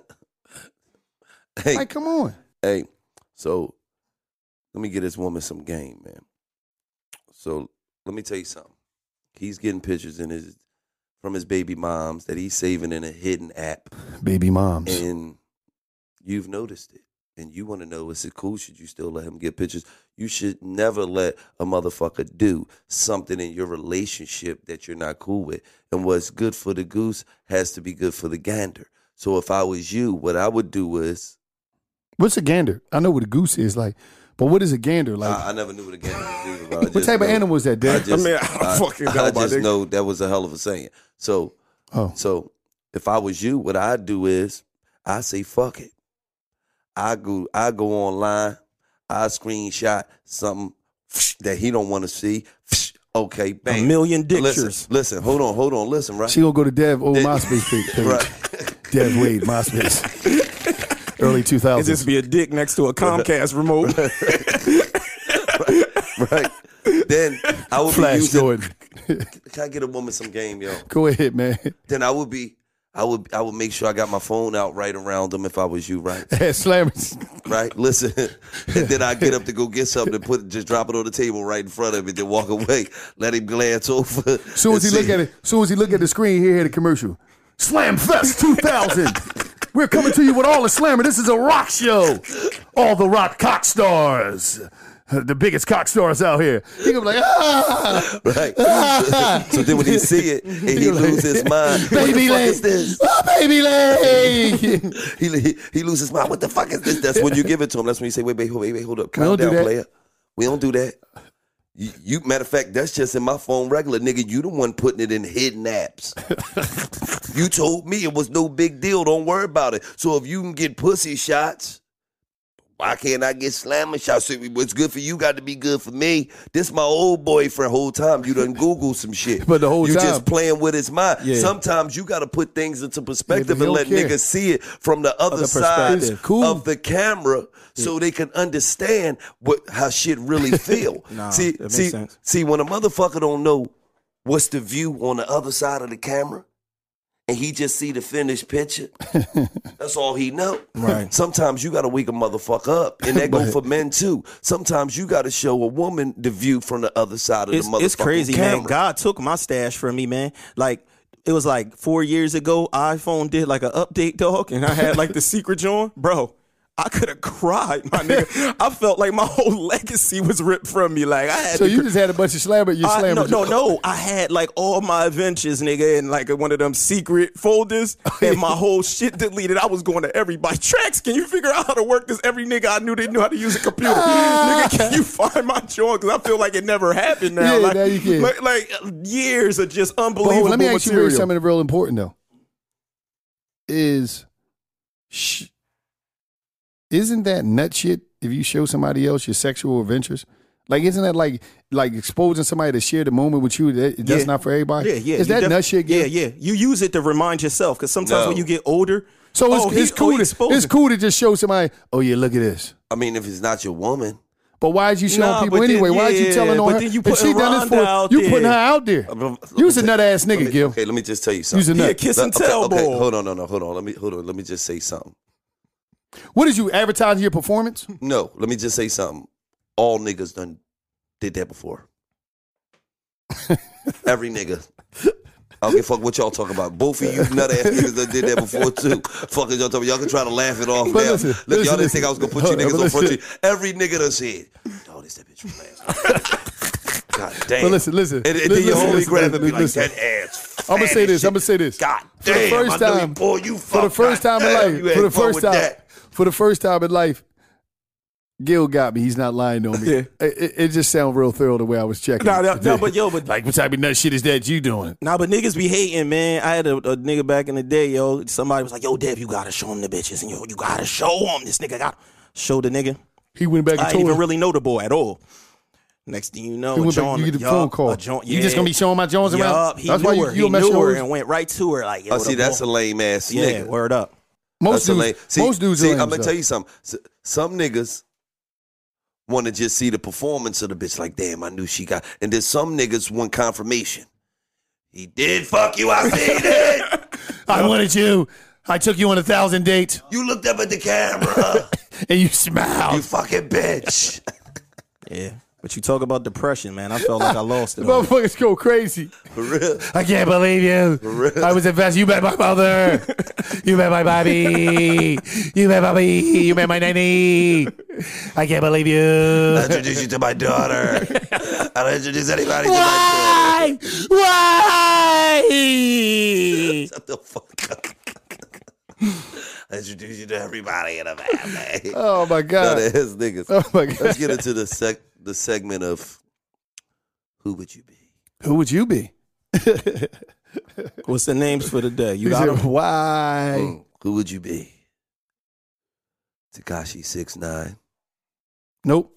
Hey, like, come on. Hey, so let me get this woman some game, man. So let me tell you something. He's getting pictures from his baby moms that he's saving in a hidden app. Baby moms. And you've noticed it. And you want to know, is it cool? Should you still let him get pictures? You should never let a motherfucker do something in your relationship that you're not cool with. And what's good for the goose has to be good for the gander. So if I was you, what I would do is... What's a gander? I know what a goose is like, but what is a gander like? I never knew what a gander was either. What type of animal is that, Dad? I just know that was a hell of a saying. So if I was you, what I'd do is I say fuck it. I go online. I screenshot something that he don't want to see. Okay, bang. 1 million pictures. Listen, hold on. Listen, right? She gonna go to Dev old MySpace page. Right. Dev Wade MySpace. Early 2000s. It just be a dick next to a Comcast remote. Right. Then I would Flash be using. Jordan. Can I get a woman some game, yo? Go ahead, man. Then I would make sure I got my phone out right around him if I was you, right? Slammers. Right? Listen. And then I get up to go get something and just drop it on the table right in front of him, then walk away. Let him glance over. Soon as he look at the screen, hear the commercial. Slam Fest 2000. We're coming to you with all the slammer. This is a rock show. All the rock cock stars. The biggest cock stars out here. He gonna be like, Right. So then when he see it, and he lose his mind. Baby what the fuck leg. is this? Oh, baby leg. he loses his mind. What the fuck is this? That's when you give it to him. That's when you say, wait, hold up. We don't Calm do down, that. player. We don't do that. You matter of fact, that's just in my phone regular, nigga. You the one putting it in hidden apps. You told me it was no big deal. Don't worry about it. So if you can get pussy shots, why can't I get slamming shots? So what's good for you got to be good for me. This my old boyfriend. Whole time you done Google some shit. But the whole you time. just playing with his mind. Yeah. Sometimes you got to put things into perspective Yeah, and but let he don't care. niggas see it from the other side perspective. Cool. of the camera, so they can understand how shit really feel. That makes sense. See, when a motherfucker don't know what's the view on the other side of the camera, and he just see the finished picture, that's all he know. Right. Sometimes you got to wake a motherfucker up, and that go for men too. Sometimes you got to show a woman the view from the other side of the motherfucking It's crazy, camera. man. God took my stash from me, man. Like, it was like 4 years ago, iPhone did like an update, dog, and I had like the secret joint. Bro, I could have cried, my nigga. I felt like my whole legacy was ripped from me. Like I had. So you just had a bunch of slammer. You slammer. No. I had like all my adventures, nigga, in like one of them secret folders, and my whole shit deleted. I was going to everybody. Trax, can you figure out how to work this? Every nigga I knew they knew how to use a computer. Nigga, can you find my joint? Because I feel like it never happened now. Yeah, like, now you can. Like years of just unbelievable Let me ask material. you something real important though. Isn't that nut shit if you show somebody else your sexual adventures? Like, isn't that like exposing somebody to share the moment with you? That's not for everybody? Yeah. Is that nut shit? Yeah. You use it to remind yourself because sometimes when you get older. So it's cool to just show somebody, oh yeah, look at this. I mean, if it's not your woman. But why is you showing people anyway? Why is you telling on her? Then you if she done this for you, putting her out there. You was a nut ass nigga, Gil. Okay, let me just tell you something. You was a nut. Yeah, kiss and tell, okay, boy. hold on. Let me just say something. What did you advertise your performance? No, let me just say something. All niggas did that before. Every nigga. I don't give a fuck what y'all talking about. Both of you nut ass niggas that did that before too. Fuck is y'all talking about? Y'all can try to laugh it off now. Y'all didn't think I was gonna put you niggas on front of you. Every nigga done said, "Oh, this that bitch from last." God damn. But listen. And then your homie grab and be like, "That ass." I'm gonna say this. God For damn. the first time, for the first time in life, for the first time in life, Gil got me. He's not lying on me. Yeah. It just sounds real thorough the way I was checking. No, but like what type of nut shit is that you doing? Nah, but niggas be hating, man. I had a nigga back in the day, yo. Somebody was like, "Yo, Dev, you gotta show him the bitches, and you gotta show him." This nigga got show the nigga. He went back and I told didn't even him. really know the boy at all. Next thing you know, He went back, you get the phone call. You just gonna be showing my Jones around? He knew her. He knew her and went right to her like, yo. Oh, see, that's a lame ass yeah, nigga. word up. Most dudes. See, are I'm lame, gonna tell you something. Some niggas want to just see the performance of the bitch. Like, damn, I knew she got. And then some niggas want confirmation. He did fuck you. I seen it. I wanted you. I took you on 1,000 dates. You looked up at the camera. And you smiled. You fucking bitch. Yeah. But you talk about depression, man. I felt like I lost it. Motherfuckers go crazy. For real. I can't believe you. For real. I was invested. You met my mother. You met my Bobby. You met Bobby. You met my nanny. I can't believe you. I'll introduce you to my daughter. I'll introduce anybody to my daughter. Why? Shut the fuck up. I introduce you to everybody in the family. Oh my God. None of his niggas. Oh my God. Let's get into the segment of who would you be? Who would you be? What's the names for the day? You He got said, them? why? Who would you be? Tekashi 6ix9ine, Nope.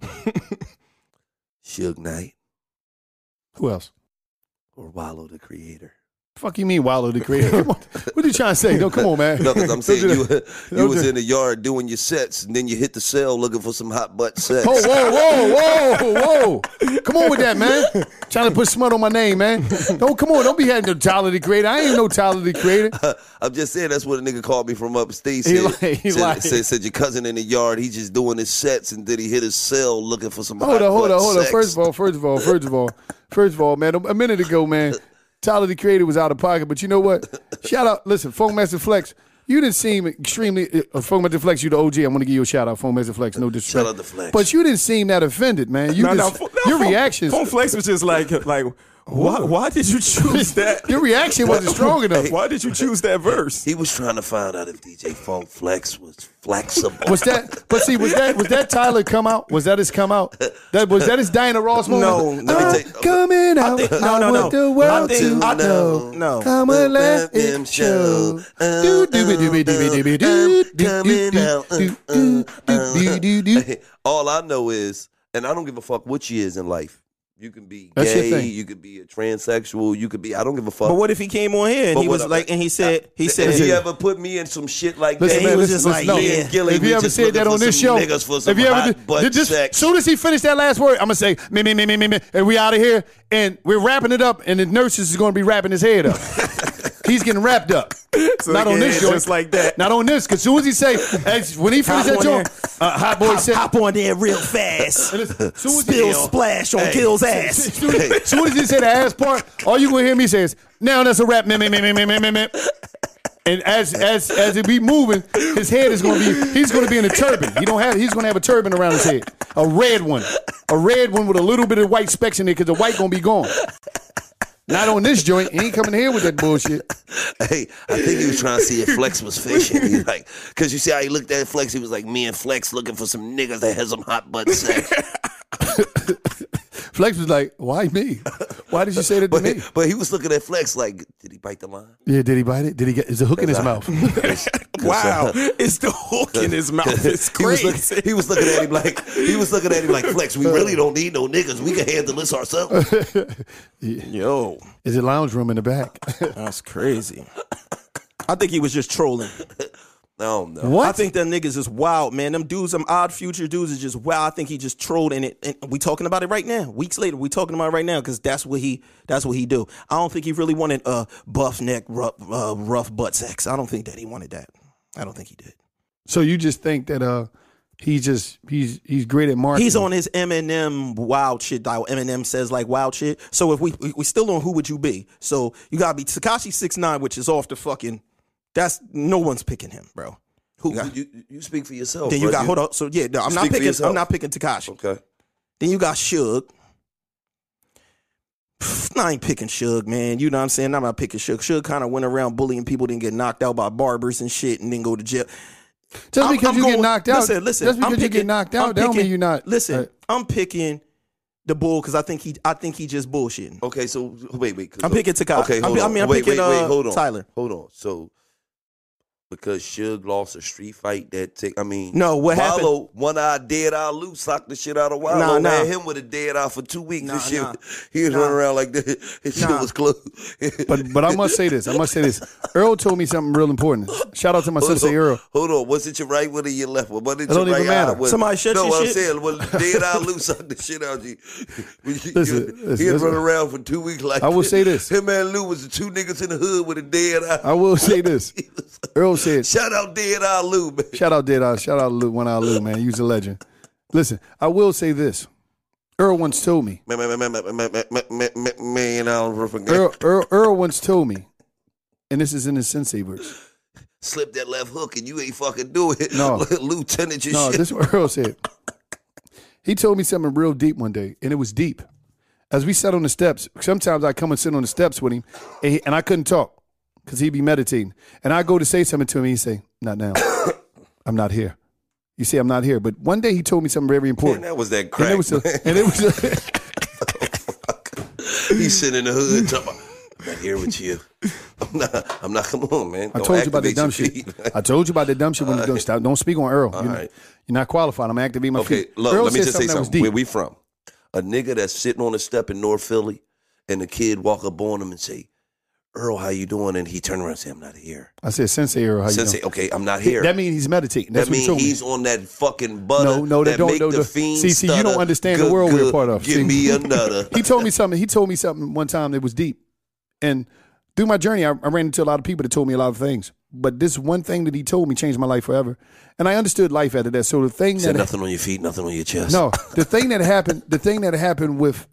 Suge Knight, Who else? or Wallow the Creator? Fuck you mean Wallow the Creator? What are you trying to say? No, come on, man. No, because I'm saying Don't do you Don't was do- in the yard doing your sets, and then you hit the cell looking for some hot butt sex. Whoa. Come on with that, man. Trying to put smut on my name, man. Don't be having no Tyler the Creator. I ain't no Tyler the Creator. I'm just saying that's what a nigga called me from upstate. He Said, lied. said your cousin in the yard, he just doing his sets, and then he hit his cell looking for some Hold hot butt on. sex. First of all, man, a minute ago, man, Tyler the Creator was out of pocket, but you know what? Shout out, listen, Funkmaster Flex, you didn't seem extremely, Funkmaster Flex, you the OG, I'm going to give you a shout out, Funkmaster Flex, no disrespect. Shout out to Flex. But you didn't seem that offended, man. Your reactions. Phone Flex was just like why did you choose that? Your reaction wasn't strong enough. Why did you choose that verse? He was trying to find out if DJ Funk Flex was flexible. Was that Tyler come out? Was that his come out? Was that his Diana Ross moment? No. Let me tell you- Coming out. No. I want the world to know. No. Come and let it show. All I know is, and I don't give a fuck what you is in life. You can be That's your gay, thing. you could be a transsexual, you could be, I don't give a fuck. But what if he came on here and But he was what- like, and he said, if he ever put me in some shit like Listen, that, man, he was listen, just listen, like, no. yeah. Gilly, If we you ever just said that looking on for this some show, niggas for some if you hot ever butt just sex. soon as he finished that last word, I'm gonna say me, and we out of here, and we're wrapping it up, and the nurses is gonna be wrapping his head up. He's getting wrapped up. So Not on yeah, this joint. just like that. Not on this, because soon as he say, when he finished that on joint, Hot Boy said, hop on there real fast. soon as Spill splash on Gil's ass. Soon as he said the ass part, all you gonna hear me say is, now that's a rap. And as it be moving, his head is going to be. He's going to be in a turban. He's going to have a turban around his head, a red one with a little bit of white specks in it because the white going to be gone. Not on this joint. He ain't coming here with that bullshit. Hey, I think he was trying to see if Flex was fishing. He like, because you see how he looked at Flex. He was like, me and Flex looking for some niggas that has some hot butt sex. Flex was like, why me? Why did you say that to me? But he was looking at Flex like, did he bite the line? Yeah, did he bite it? Did he get? Is the hook in his mouth? Wow, it's the hook in his mouth. It's crazy. He was looking at him like, Flex, we really don't need no niggas. We can handle this ourselves. Yo, is it lounge room in the back? That's crazy. I think he was just trolling. No. What? I think them niggas is wild, man. Them dudes, them Odd Future dudes is just wild. I think he just trolled in it. And we talking about it right now. Weeks later, we talking about it right now because that's what he do. I don't think he really wanted buff neck, rough butt sex. I don't think that he wanted that. I don't think he did. So you just think that he's great at marketing? He's on his Eminem wild shit dial. Eminem says like wild shit. So if we still on Who Would You Be? So you gotta be Tekashi 6ix9ine, which is off the fucking. That's no one's picking him, bro. You speak for yourself. Then you got hold up. So yeah, no, I'm not picking Tekashi. Okay. Then you got Suge. I ain't picking Suge, man. You know what I'm saying? I'm not picking Suge. Suge kind of went around bullying people, didn't get knocked out by barbers and shit, and then go to jail. Just because you get knocked out. Listen. Just because you get knocked out, that don't mean you're not. Listen, I'm picking the bull because I think he just bullshitting. Okay, so wait. I'm picking Tekashi. Okay, hold on. I'm picking hold on. Tyler. Hold on. So because Suge lost a street fight no, what happened? Wallow, one-eye, dead-eye Lou socked the shit out of Wallow. Man, him with a dead eye for 2 weeks. He was running around like that. His shit was closed. But I must say this. Earl told me something real important. Shout out to my sister Earl. Hold on. Was it your right one or your left one? What did it don't even matter. Somebody shut your shit? No, I'm saying, dead-eye Lou socked the shit out of you. He was running around for 2 weeks like that. I will say this. Him and Lou was the two niggas in the hood with a dead eye. I will say this. Earl said, shout out Dead Eye Lou, man. Shout out Dead Eye. Shout out Lou, One Eye Lou, man. You's a legend. Listen, I will say this. Earl once told me. Earl once told me, and this is in his Sensei verse. Slip that left hook and you ain't fucking do it. No. Lieutenant, your shit. This is what Earl said. He told me something real deep one day, and it was deep. As we sat on the steps, sometimes I come and sit on the steps with him, and I couldn't talk. Because he'd be meditating. And I go to say something to him, he'd say, not now. I'm not here. You say I'm not here. But one day he told me something very important. Man, that was that crack. He's sitting in the hood talking about, I'm not here with you. I'm not, come on, man. I told you about that dumb shit. I told you about that dumb shit when you don't stop. Don't speak on Earl. You're not qualified. I'm activating my feet. Look, Earl let me just say something. Where we from? A nigga that's sitting on a step in North Philly and the kid walk up on him and say, Earl, how you doing? And he turned around and said, I'm not here. I said, Sensei Earl, how you doing? Okay, I'm not here. That means he's meditating. That's that means he's on that fucking butter that make the fiend See, you don't understand the world we're a part of. Give me another. He told me something one time that was deep. And through my journey, I ran into a lot of people that told me a lot of things. But this one thing that he told me changed my life forever. And I understood life after that. So the thing said nothing on your feet, nothing on your chest. No, the thing that happened with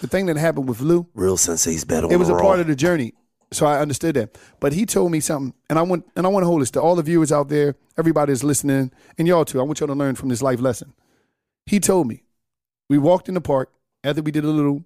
Lou. Real Sensei's better. It was a part of the journey. So I understood that. But he told me something, and I want to hold this to all the viewers out there, everybody that's listening, and y'all too. I want y'all to learn from this life lesson. He told me, we walked in the park after we did a little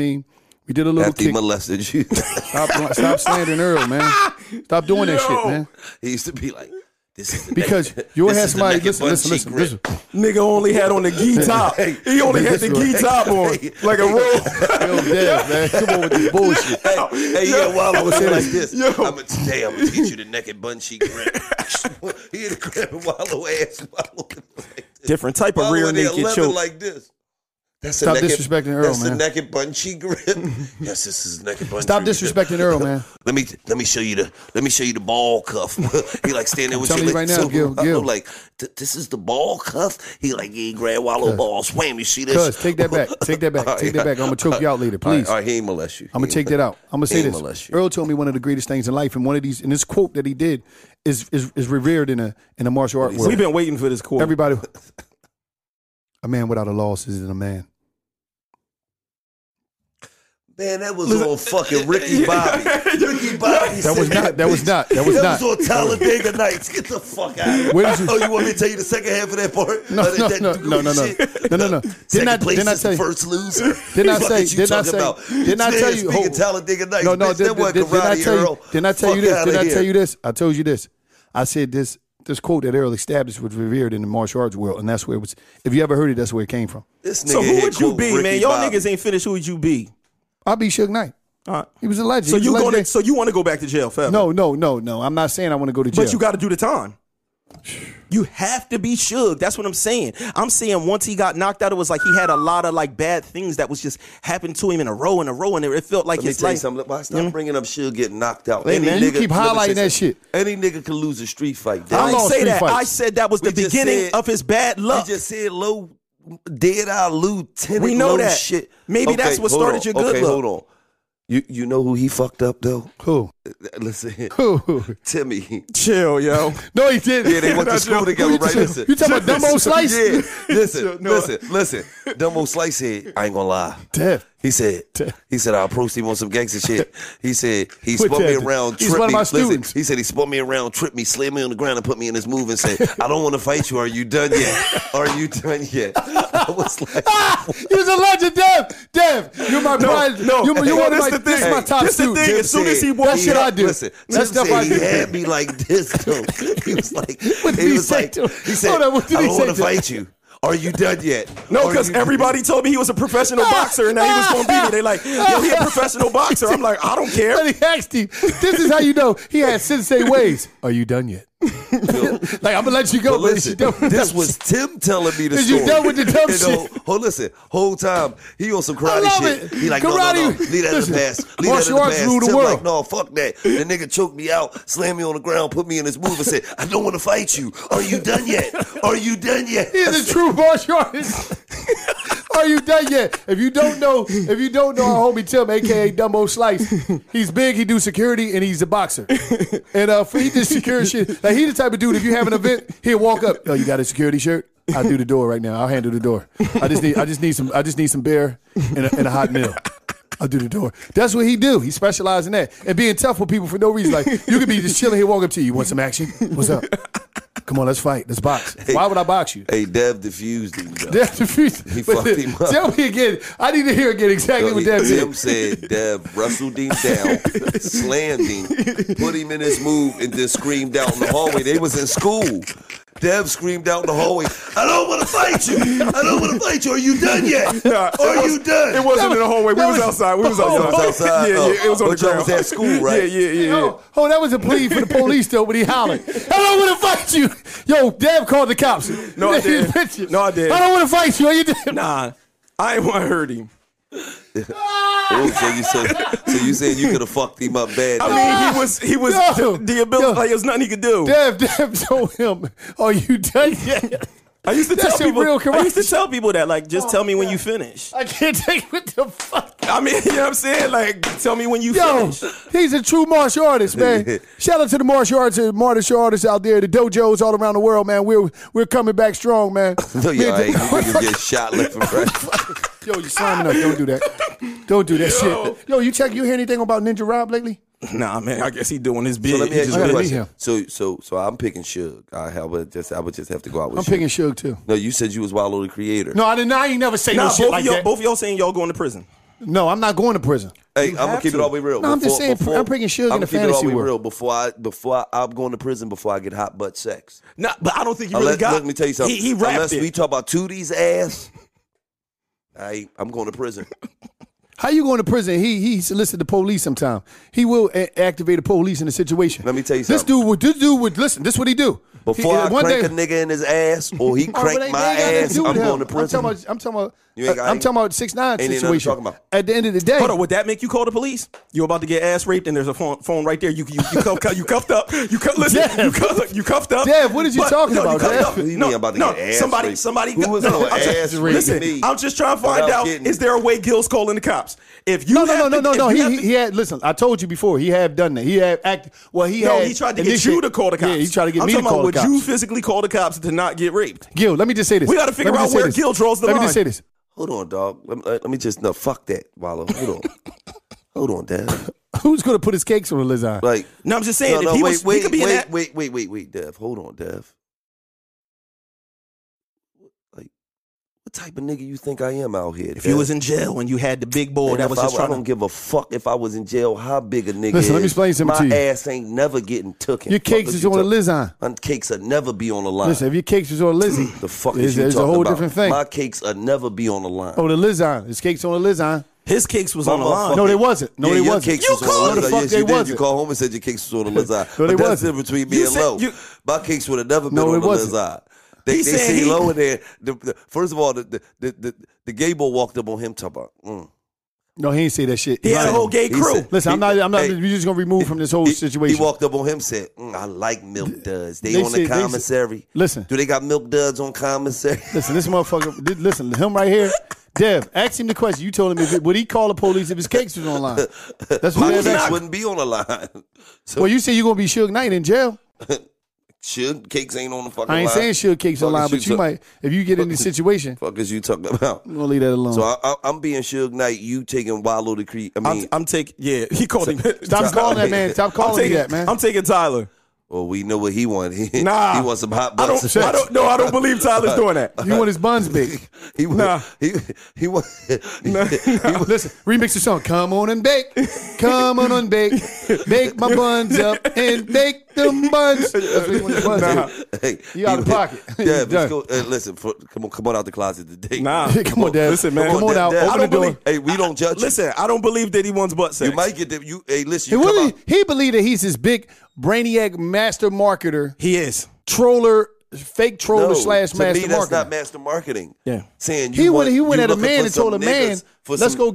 after kick. He molested you. Stop slandering Earl, man. Stop doing that shit, man. He used to be like, this is the because you had somebody listen. Nigga only had on the gi top. He only had the gi top on like a roll. Yo, man, come on with this bullshit. While I was saying like this, I'm gonna teach you the naked bun cheek grip. He had a grab and Wallow ass. Different type of rear naked choke like this. Stop disrespecting Earl, man. That's the naked bun cheek grip. Yes, this is naked bun. Stop disrespecting Earl, man. Let me show you the ball cuff. He like standing with you right now, Gil. I'm like, this is the ball cuff. He like, he grab Wallow ball, swam. You see this? Cuz, take that back. Take that back. I'm gonna choke you out later, please. All right, he ain't molest you. I'm gonna take that out. I'm gonna say this. Earl told me one of the greatest things in life, and one of these, and this quote that he did is revered in a martial art world. We've been waiting for this quote. Everybody, a man without a loss isn't a man. Man, that was on fucking Ricky Bobby. Ricky Bobby. That was not. That was on Talladega Nights. Get the fuck out of here. Oh, you want me to tell you the second half of that part? No. Didn't I tell you? First loser. Didn't I say? Didn't I tell you? Speaking Talladega Nights. No. Didn't I tell you this? Didn't I tell you this? I told you this. I said this quote that Earl established was revered in the martial arts world, and that's where it was. If you ever heard it, that's where it came from. So who would you be, man? Y'all niggas ain't finished. Who would you be? I'll be Suge Knight. He was a legend. So you want to go back to jail forever? No. I'm not saying I want to go to jail. But you got to do the time. You have to be Suge. That's what I'm saying. I'm saying once he got knocked out, it was like he had a lot of like bad things that was just happening to him in a row, and it felt like his life. Why stop bringing up Suge getting knocked out? Hey, man, you keep highlighting that shit. Any nigga can lose a street fight. I didn't say that. I said that was the beginning of his bad luck. You just said low, dead eye lieutenant. We know that. Shit. Maybe that's what started your good luck. Hold on. You know who he fucked up though? Who? Listen. Who? Timmy. Chill, yo. No, he didn't. Yeah, they went to school together, right? Listen. You talking about Dumbo Slice? Yeah. Listen. Dumbo Slice said, I ain't gonna lie. Dev. He said, I approached him on some gangster shit. He said, he What spun me Dev? around, He's tripped one of me. my students. Listen, he said he spun me around, tripped me, slammed me on the ground, and put me in his move and said, I don't want to fight you. Are you done yet? Are you done yet? I was like, he was a legend, Dev. You're my pride. You're one of my. This is my top student. As soon as he walked, that shit I do. Listen, that stuff I do. He had me like this, though. He was like, What did he say to him? He said, what did I he don't say want to fight you. Are you done yet? No, because everybody told me he was a professional boxer and that he was going to beat me. They like, yo, he a professional boxer. I'm like, I don't care. But he asked him, this is how you know he had sensei ways. Are you done yet? Like, I'm going to let you go. But listen, this was Tim telling me the Is story. you done with the dumb shit? Listen, whole time, he on some karate shit. It. He like, karate, no, leave that in the past. Leave that in the past. Rule the Tim world. like, no, fuck that. The nigga choked me out, slammed me on the ground, put me in his move and said, I don't want to fight you. Are you done yet? Are you done yet? He's a true martial artist. Are you done yet? If you don't know our homie Tim, aka Dumbo Slice, he's big, he do security, and he's a boxer. And he does security shit. Like, he the type of dude, if you have an event, he'll walk up. Oh, you got a security shirt? I'll do the door right now. I'll handle the door. I just need some beer and a hot meal. I'll do the door. That's what he do. He specializes in that. And being tough with people for no reason. Like, you could be just chilling here, walk up to you. You want some action? What's up? Come on, let's fight. Let's box. Hey, why would I box you? Hey, Dev diffused him, though. Dev diffused him. He fucked him up. Tell me again. I need to hear again exactly what Dev did. Tim said Dev wrestled him down, slammed him, put him in his move, and then screamed out in the hallway. They was in school. Dev screamed out in the hallway, I don't want to fight you. I don't want to fight you. Are you done yet? Are you done? It wasn't in the hallway. We was outside. Yeah, it was on the ground. Was at school, right? Yeah. Oh, that was a plea for the police, though, when he hollered, I don't want to fight you. Yo, Dev called the cops. No, I did. I don't want to fight you. Are you done? Nah, I ain't want to hurt him. So you said you could have fucked him up bad. I mean, he was the ability, like, there's nothing he could do. Dev told him, are you done yet? I used to tell people that, like, just tell me when you finish. I can't take what the fuck. I mean, you know what I'm saying? Like, tell me when you finish. He's a true martial artist, man. Shout out to the martial artists out there, the dojos all around the world, man. We're coming back strong, man. No, y'all ain't. You niggas get shot left and right. Yo, you slamming up. Don't do that. Don't do that shit. Yo, you hear anything about Ninja Rob lately? Nah, man. I guess he doing his big. So let me ask you a question. So I'm picking Suge. I would just have to go out with Suge. I'm picking Suge too. No, you said you was Wallow the Creator. No, I didn't. I ain't never say no shit like that. Both of y'all saying y'all going to prison. No, I'm not going to prison. Hey, I'm gonna keep it all the way real. No, I'm just saying. I'm picking Suge in the fantasy world. Before I'm going to prison before I get hot butt sex. No, but I don't think you really got. Let me tell you something. He rapped Unless it. we talk about Tootie's ass. I'm going to prison. How you going to prison? He solicits the police sometimes. He will activate the police in a situation. Let me tell you something. This dude would listen. This is what he do. Before I crank a nigga in his ass or he crank my ass, I'm going to prison. I'm talking about You ain't- I'm talking about 6ix9ine ain't situation. talking about. At the end of the day, Hold on, would that make you call the police? You're about to get ass raped, and there's a phone right there. You cuffed up. Listen, you cuffed up. Dev, what are you talking about, cuffed Dev? up. What do you mean about to get ass raped? Somebody. Who was no, gonna ass rape Listen, me? I'm just trying to find without out: getting- is there a way Gil's calling the cops? If you No. He had. Listen, I told you before. He had done that. He had acted. Well, he had. he tried to get you to call the cops. Yeah, he tried to get I'm me to talking call about, the cops. would you physically call the cops to not get raped? Gil, let me just say this. We got to figure out where Gil draws the line. Let me just say this. Hold on, dog. Let me just fuck that, Wallow. Hold on. Hold on, Dev. Who's going to put his cakes on the Lizard? Like, No, I'm just saying. If he was, he could be in that. wait, Dev. Hold on, Dev. Like, what type of nigga you think I am out here? If you was in jail and you had the big boy that was just I trying don't to. give a fuck if I was in jail. How big a nigga Listen, is. let me explain something to you. My ass ain't never getting taken. Your cakes is on the Lizard. My cakes will never be on the line. Listen, if your cakes was on Lizzie, the fuck is you there's talking a whole about? different thing. My cakes will never be on the line. Oh, the Lizard. His cakes on the Lizard. His cakes was My on the line. No, they wasn't. No, yeah, they your wasn't. Cakes was on the No, the Lizard. fuck Yes, they you did. wasn't. You called home and said your cakes was on the Lizard. No, they But that's wasn't. the difference between me You and said Low. you- My cakes would have never been No, on it the wasn't. Lizard. They He said see he- Low in there. First of all, the gay boy walked up on him talking about, No, he ain't say that shit. He had a whole gay He crew. said- Listen, I'm not. Hey, You're just gonna remove from this whole situation. He walked up on him and said, I like milk duds. They They on said- the they said- commissary. Listen. Do they got milk duds on commissary? Listen, this motherfucker. Listen, him right here. Dev, ask him the question. You told him would he call the police if his cakes was online? That's My what Dev cakes asked. wouldn't be on the line. So Well, you say you're gonna be Suge Knight in jail. Suge Cakes ain't on the fucking I ain't line. saying Suge Cakes Fuck online, is but you might if you get in this situation. Fuck is you talking about? I'm gonna leave that alone. So I'm being Suge Knight. You taking Wallow the Creek? I mean, I'm taking. Yeah, he called him. Stop calling that man. Stop calling me that, man. I'm taking Tyler. well, we know what he want. Nah. he wants some hot I butts. I don't believe Tyler's doing that. You want his buns big? He want. Nah. He want. Listen, remix the song. Come on and bake. Come on and bake. Bake my buns up and bake them buns. That's what he want his buns Nah. big. Hey, You out of pocket. Yeah, You done. let's go. Listen, come on out the closet today. Nah. Come on, Dad. Listen, man. Come on out. Dad. Open the door. Hey, we don't judge. you. Listen, I don't believe that he wants butt sex. You might get them. Hey, listen. Hey, You come what out. he believed that he's this big brainiac master marketer, He is. troller, fake troller slash to master me, that's marketer. not master marketing. Yeah. Saying He went you at a looking man for and told a some man, niggas for let's some- go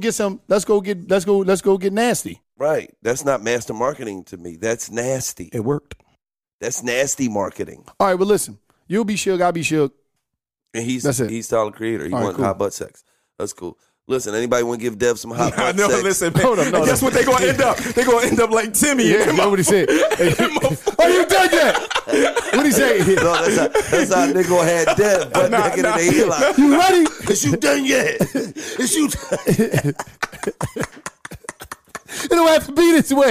get nasty. Right. That's not master marketing to me. That's nasty. It worked. That's nasty marketing. All right, well listen, you'll be Suge, I'll be Suge. And That's it. he's Tyler Creator. He All right, wants cool. hot butt sex. That's cool. Listen, anybody want to give Dev some hot I butt know. sex? Listen, man. Hold up, no, And guess no. what they're gonna end up? They're gonna end up like Timmy. Yeah, and you know what he said. Oh, you done that? What he say? No, that's how nigga had Dev butt Nah, naked nah. in the heel out. You ready? Is you done yet? Is you It don't have to be this way.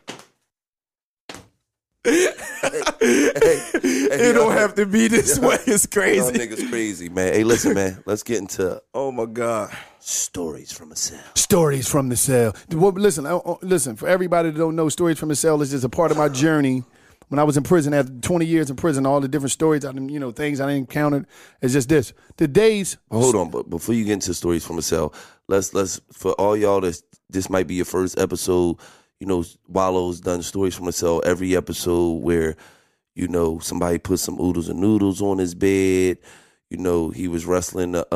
It don't have to be this way. It's Y'all crazy. niggas crazy, man. Hey, listen, man. Let's get into Oh my God. stories from a cell. Stories from the cell. Well, listen. For everybody that don't know, Stories from the Cell is just a part of my journey. When I was in prison, after 20 years in prison, all the different stories, things I encountered. It's just this. The days. Hold on, but before you get into stories from a cell, let's for all y'all this might be your first episode. You know, Wallow's done stories from a cell every episode where, you know, somebody put some oodles and noodles on his bed. You know, he was wrestling. Why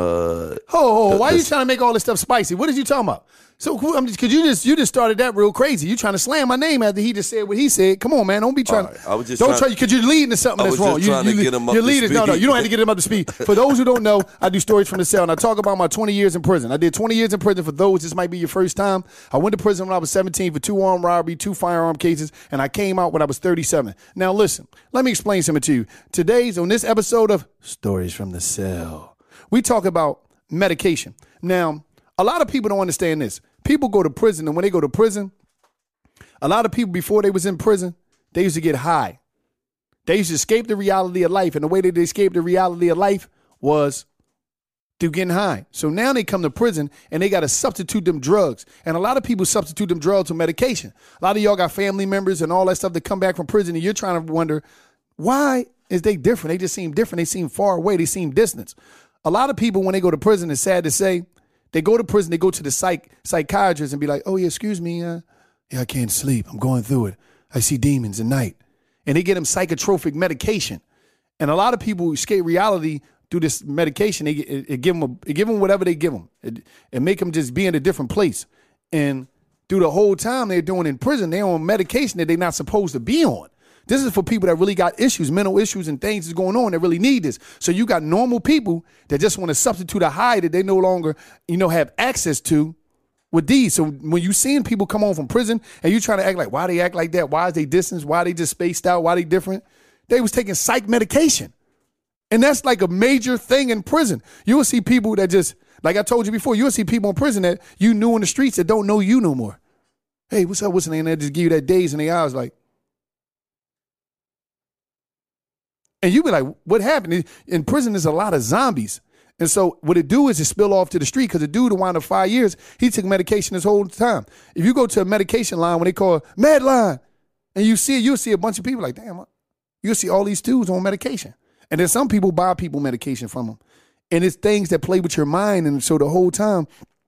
are you trying to make all this stuff spicy? What is you talking about? So, because you just started that real crazy. You trying to slam my name after he just said what he said. Come on, man. Don't be trying. All right, I was just don't trying- try because you're leading to something I that's was wrong. just trying to get him up your to leaders. No, speed. you don't have to get him up to speed. For those who don't know, I do Stories from the Cell, and I talk about my 20 years in prison. I did 20 years in prison. For those, this might be your first time. I went to prison when I was 17 for 2 armed robbery, 2 firearm cases, and I came out when I was 37. Now, listen, let me explain something to you. On this episode of Stories from the Cell, we talk about medication. Now, a lot of people don't understand this. People go to prison, and when they go to prison, a lot of people before they was in prison, they used to get high. They used to escape the reality of life, and the way that they escaped the reality of life was through getting high. So now they come to prison, and they got to substitute them drugs. And a lot of people substitute them drugs with medication. A lot of y'all got family members and all that stuff that come back from prison, and you're trying to wonder, why is they different? They just seem different. They seem far away. They seem distant. A lot of people, when they go to prison, it's sad to say, they go to prison, they go to the psychiatrist and be like, oh, yeah, excuse me. I can't sleep. I'm going through it. I see demons at night. And they get them psychotropic medication. And a lot of people escape reality through this medication. It give them whatever they give them. It make them just be in a different place. And through the whole time they're doing in prison, they're on medication that they're not supposed to be on. This is for people that really got issues, mental issues and things that's going on that really need this. So you got normal people that just want to substitute a high that they no longer, have access to with these. So when you seeing people come home from prison and you trying to act like, why they act like that? Why is they distance? Why they just spaced out? Why they different? They was taking psych medication. And that's like a major thing in prison. You will see people that just, like I told you before, you will see people in prison that you knew in the streets that don't know you no more. Hey, what's up? What's the name? They just give you that daze in the eyes, like. And you be like, what happened? In prison, there's a lot of zombies. And so what it do is it spill off to the street because the dude who wound up 5 years, he took medication this whole time. If you go to a medication line when they call it med line, and you'll see a bunch of people like, damn, you'll see all these dudes on medication. And then some people buy people medication from them. And it's things that play with your mind. And so the whole time,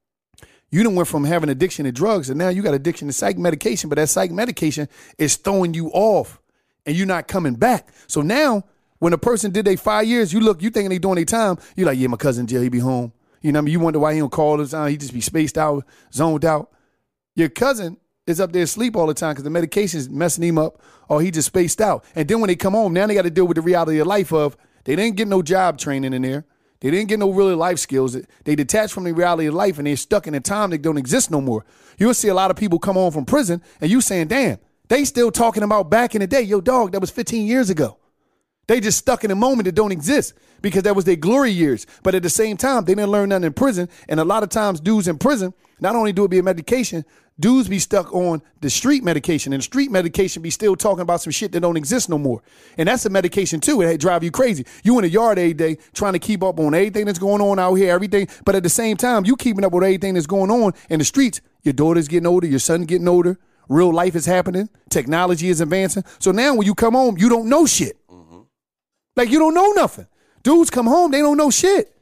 you done went from having addiction to drugs, and now you got addiction to psych medication, but that psych medication is throwing you off, and you're not coming back. So now, when a person did their 5 years, you thinking they doing their time, you're like, yeah, my cousin in jail, he be home. You know what I mean? You wonder why he don't call all the time. He just be spaced out, zoned out. Your cousin is up there asleep all the time because the medication is messing him up, or he just spaced out. And then when they come home, now they got to deal with the reality of life of they didn't get no job training in there. They didn't get no real life skills. They detached from the reality of life, and they're stuck in a time that don't exist no more. You'll see a lot of people come home from prison, and you saying, damn, they still talking about back in the day. Yo, dog, that was 15 years ago. They just stuck in a moment that don't exist because that was their glory years. But at the same time, they didn't learn nothing in prison. And a lot of times dudes in prison, not only do it be a medication, dudes be stuck on the street medication. And the street medication be still talking about some shit that don't exist no more. And that's a medication too. It drive you crazy. You in the yard every day trying to keep up on everything that's going on out here, everything. But at the same time, you keeping up with everything that's going on in the streets. Your daughter's getting older. Your son's getting older. Real life is happening. Technology is advancing. So now when you come home, you don't know shit. Like, you don't know nothing. Dudes come home, they don't know shit.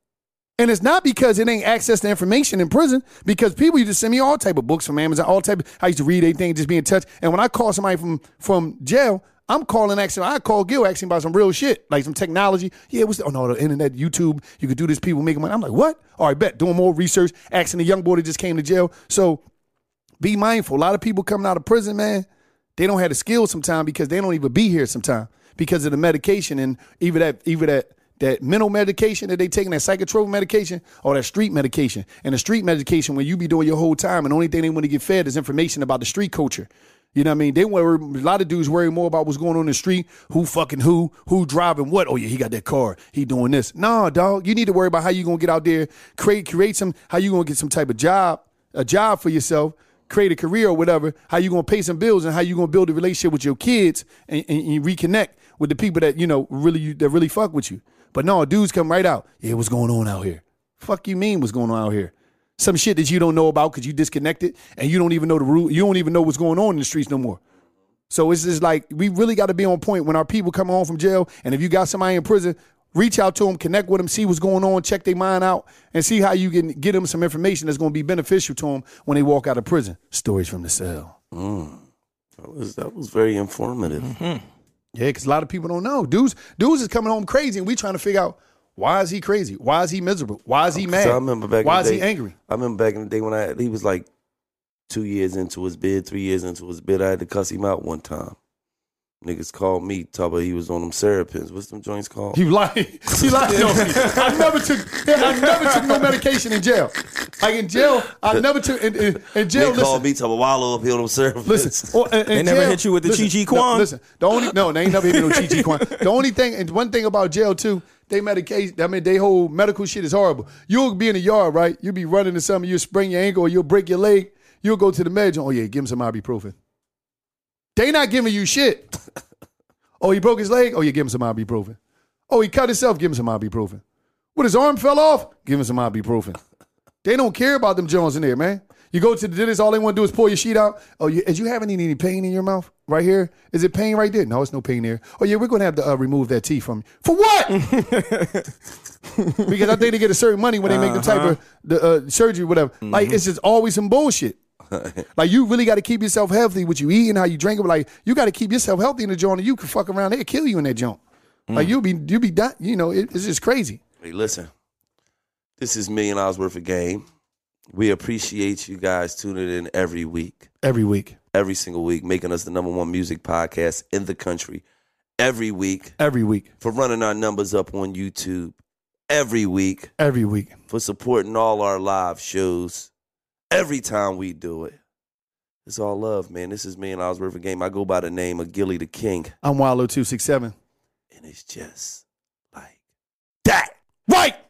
And it's not because it ain't access to information in prison, because people used to send me all type of books from Amazon, all type of, I used to read anything, just be in touch. And when I call somebody from jail, I'm calling actually, I call Gil asking about some real shit, like some technology. Yeah, what's the internet, YouTube, you could do this, people making money. I'm like, what? All right, bet, doing more research, asking the young boy that just came to jail. So be mindful. A lot of people coming out of prison, man, they don't have the skills sometimes because they don't even be here sometimes, because of the medication, and either that mental medication that they taking, that psychotropic medication, or that street medication. And the street medication, when you be doing your whole time, and the only thing they want to get fed is information about the street culture. You know what I mean? They worry, a lot of dudes worry more about what's going on in the street, who fucking who driving what. Oh yeah, he got that car, he doing this. Nah, dog, you need to worry about how you gonna get out there, create some, how you gonna get some type of job, a job for yourself, create a career or whatever, how you gonna pay some bills, and how you gonna build a relationship with your kids and reconnect with the people that, you know, really fuck with you. But no, dudes come right out. Yeah, what's going on out here? Fuck you mean what's going on out here? Some shit that you don't know about because you disconnected and you don't even know the rule. You don't even know what's going on in the streets no more. So it's just like, we really got to be on point when our people come home from jail. And if you got somebody in prison, reach out to them, connect with them, see what's going on, check their mind out, and see how you can get them some information that's going to be beneficial to them when they walk out of prison. Stories from the cell. That was very informative. Mm-hmm. Yeah, because a lot of people don't know. Dudes is coming home crazy, and we trying to figure out, why is he crazy? Why is he miserable? Why is he mad? I remember back Why in the is day, he angry? I remember back in the day when he was like 2 years into his bid, 3 years into his bid. I had to cuss him out one time. Niggas called me, talk about he was on them Serapins. What's them joints called? He lied. He lied to me. I never took no medication in jail. Like in jail, I never took in jail. They called me, talk about Wallow up here on them Serapins. Listen, they never hit you with the Chi-Chi Quan? No, they ain't never hit me with no Chi-Chi Quan. The only thing, and one thing about jail too, they whole medical shit is horrible. You'll be in the yard, right? You'll be running to something, you'll sprain your ankle or you'll break your leg. You'll go to the med. Oh yeah, give him some ibuprofen. They not giving you shit. Oh, he broke his leg? Oh, yeah, give him some ibuprofen. Oh, he cut himself? Give him some ibuprofen. What, his arm fell off? Give him some ibuprofen. They don't care about them Jones in there, man. You go to the dentist, all they want to do is pull your sheet out. Oh, is you having any pain in your mouth right here? Is it pain right there? No, it's no pain there. Oh, yeah, we're going to have to remove that teeth from you. For what? Because I think they get a certain money when they make the type of the surgery, whatever. Mm-hmm. Like, it's just always some bullshit. Like, you really got to keep yourself healthy, what you eat and how you drink it. Like, you got to keep yourself healthy in the joint, and you can fuck around there, kill you in that joint. Like, you'll be done. You know, it's just crazy. Hey, listen, this is $1 million worth of game. We appreciate you guys tuning in every week. Every single week, making us the #1 music podcast in the country. Every week. For running our numbers up on YouTube. Every week. For supporting all our live shows. Every time we do it. It's all love, man. This is $1 million worth of game. I go by the name of Gilly the King. I'm Wallow267. And it's just like that. Right.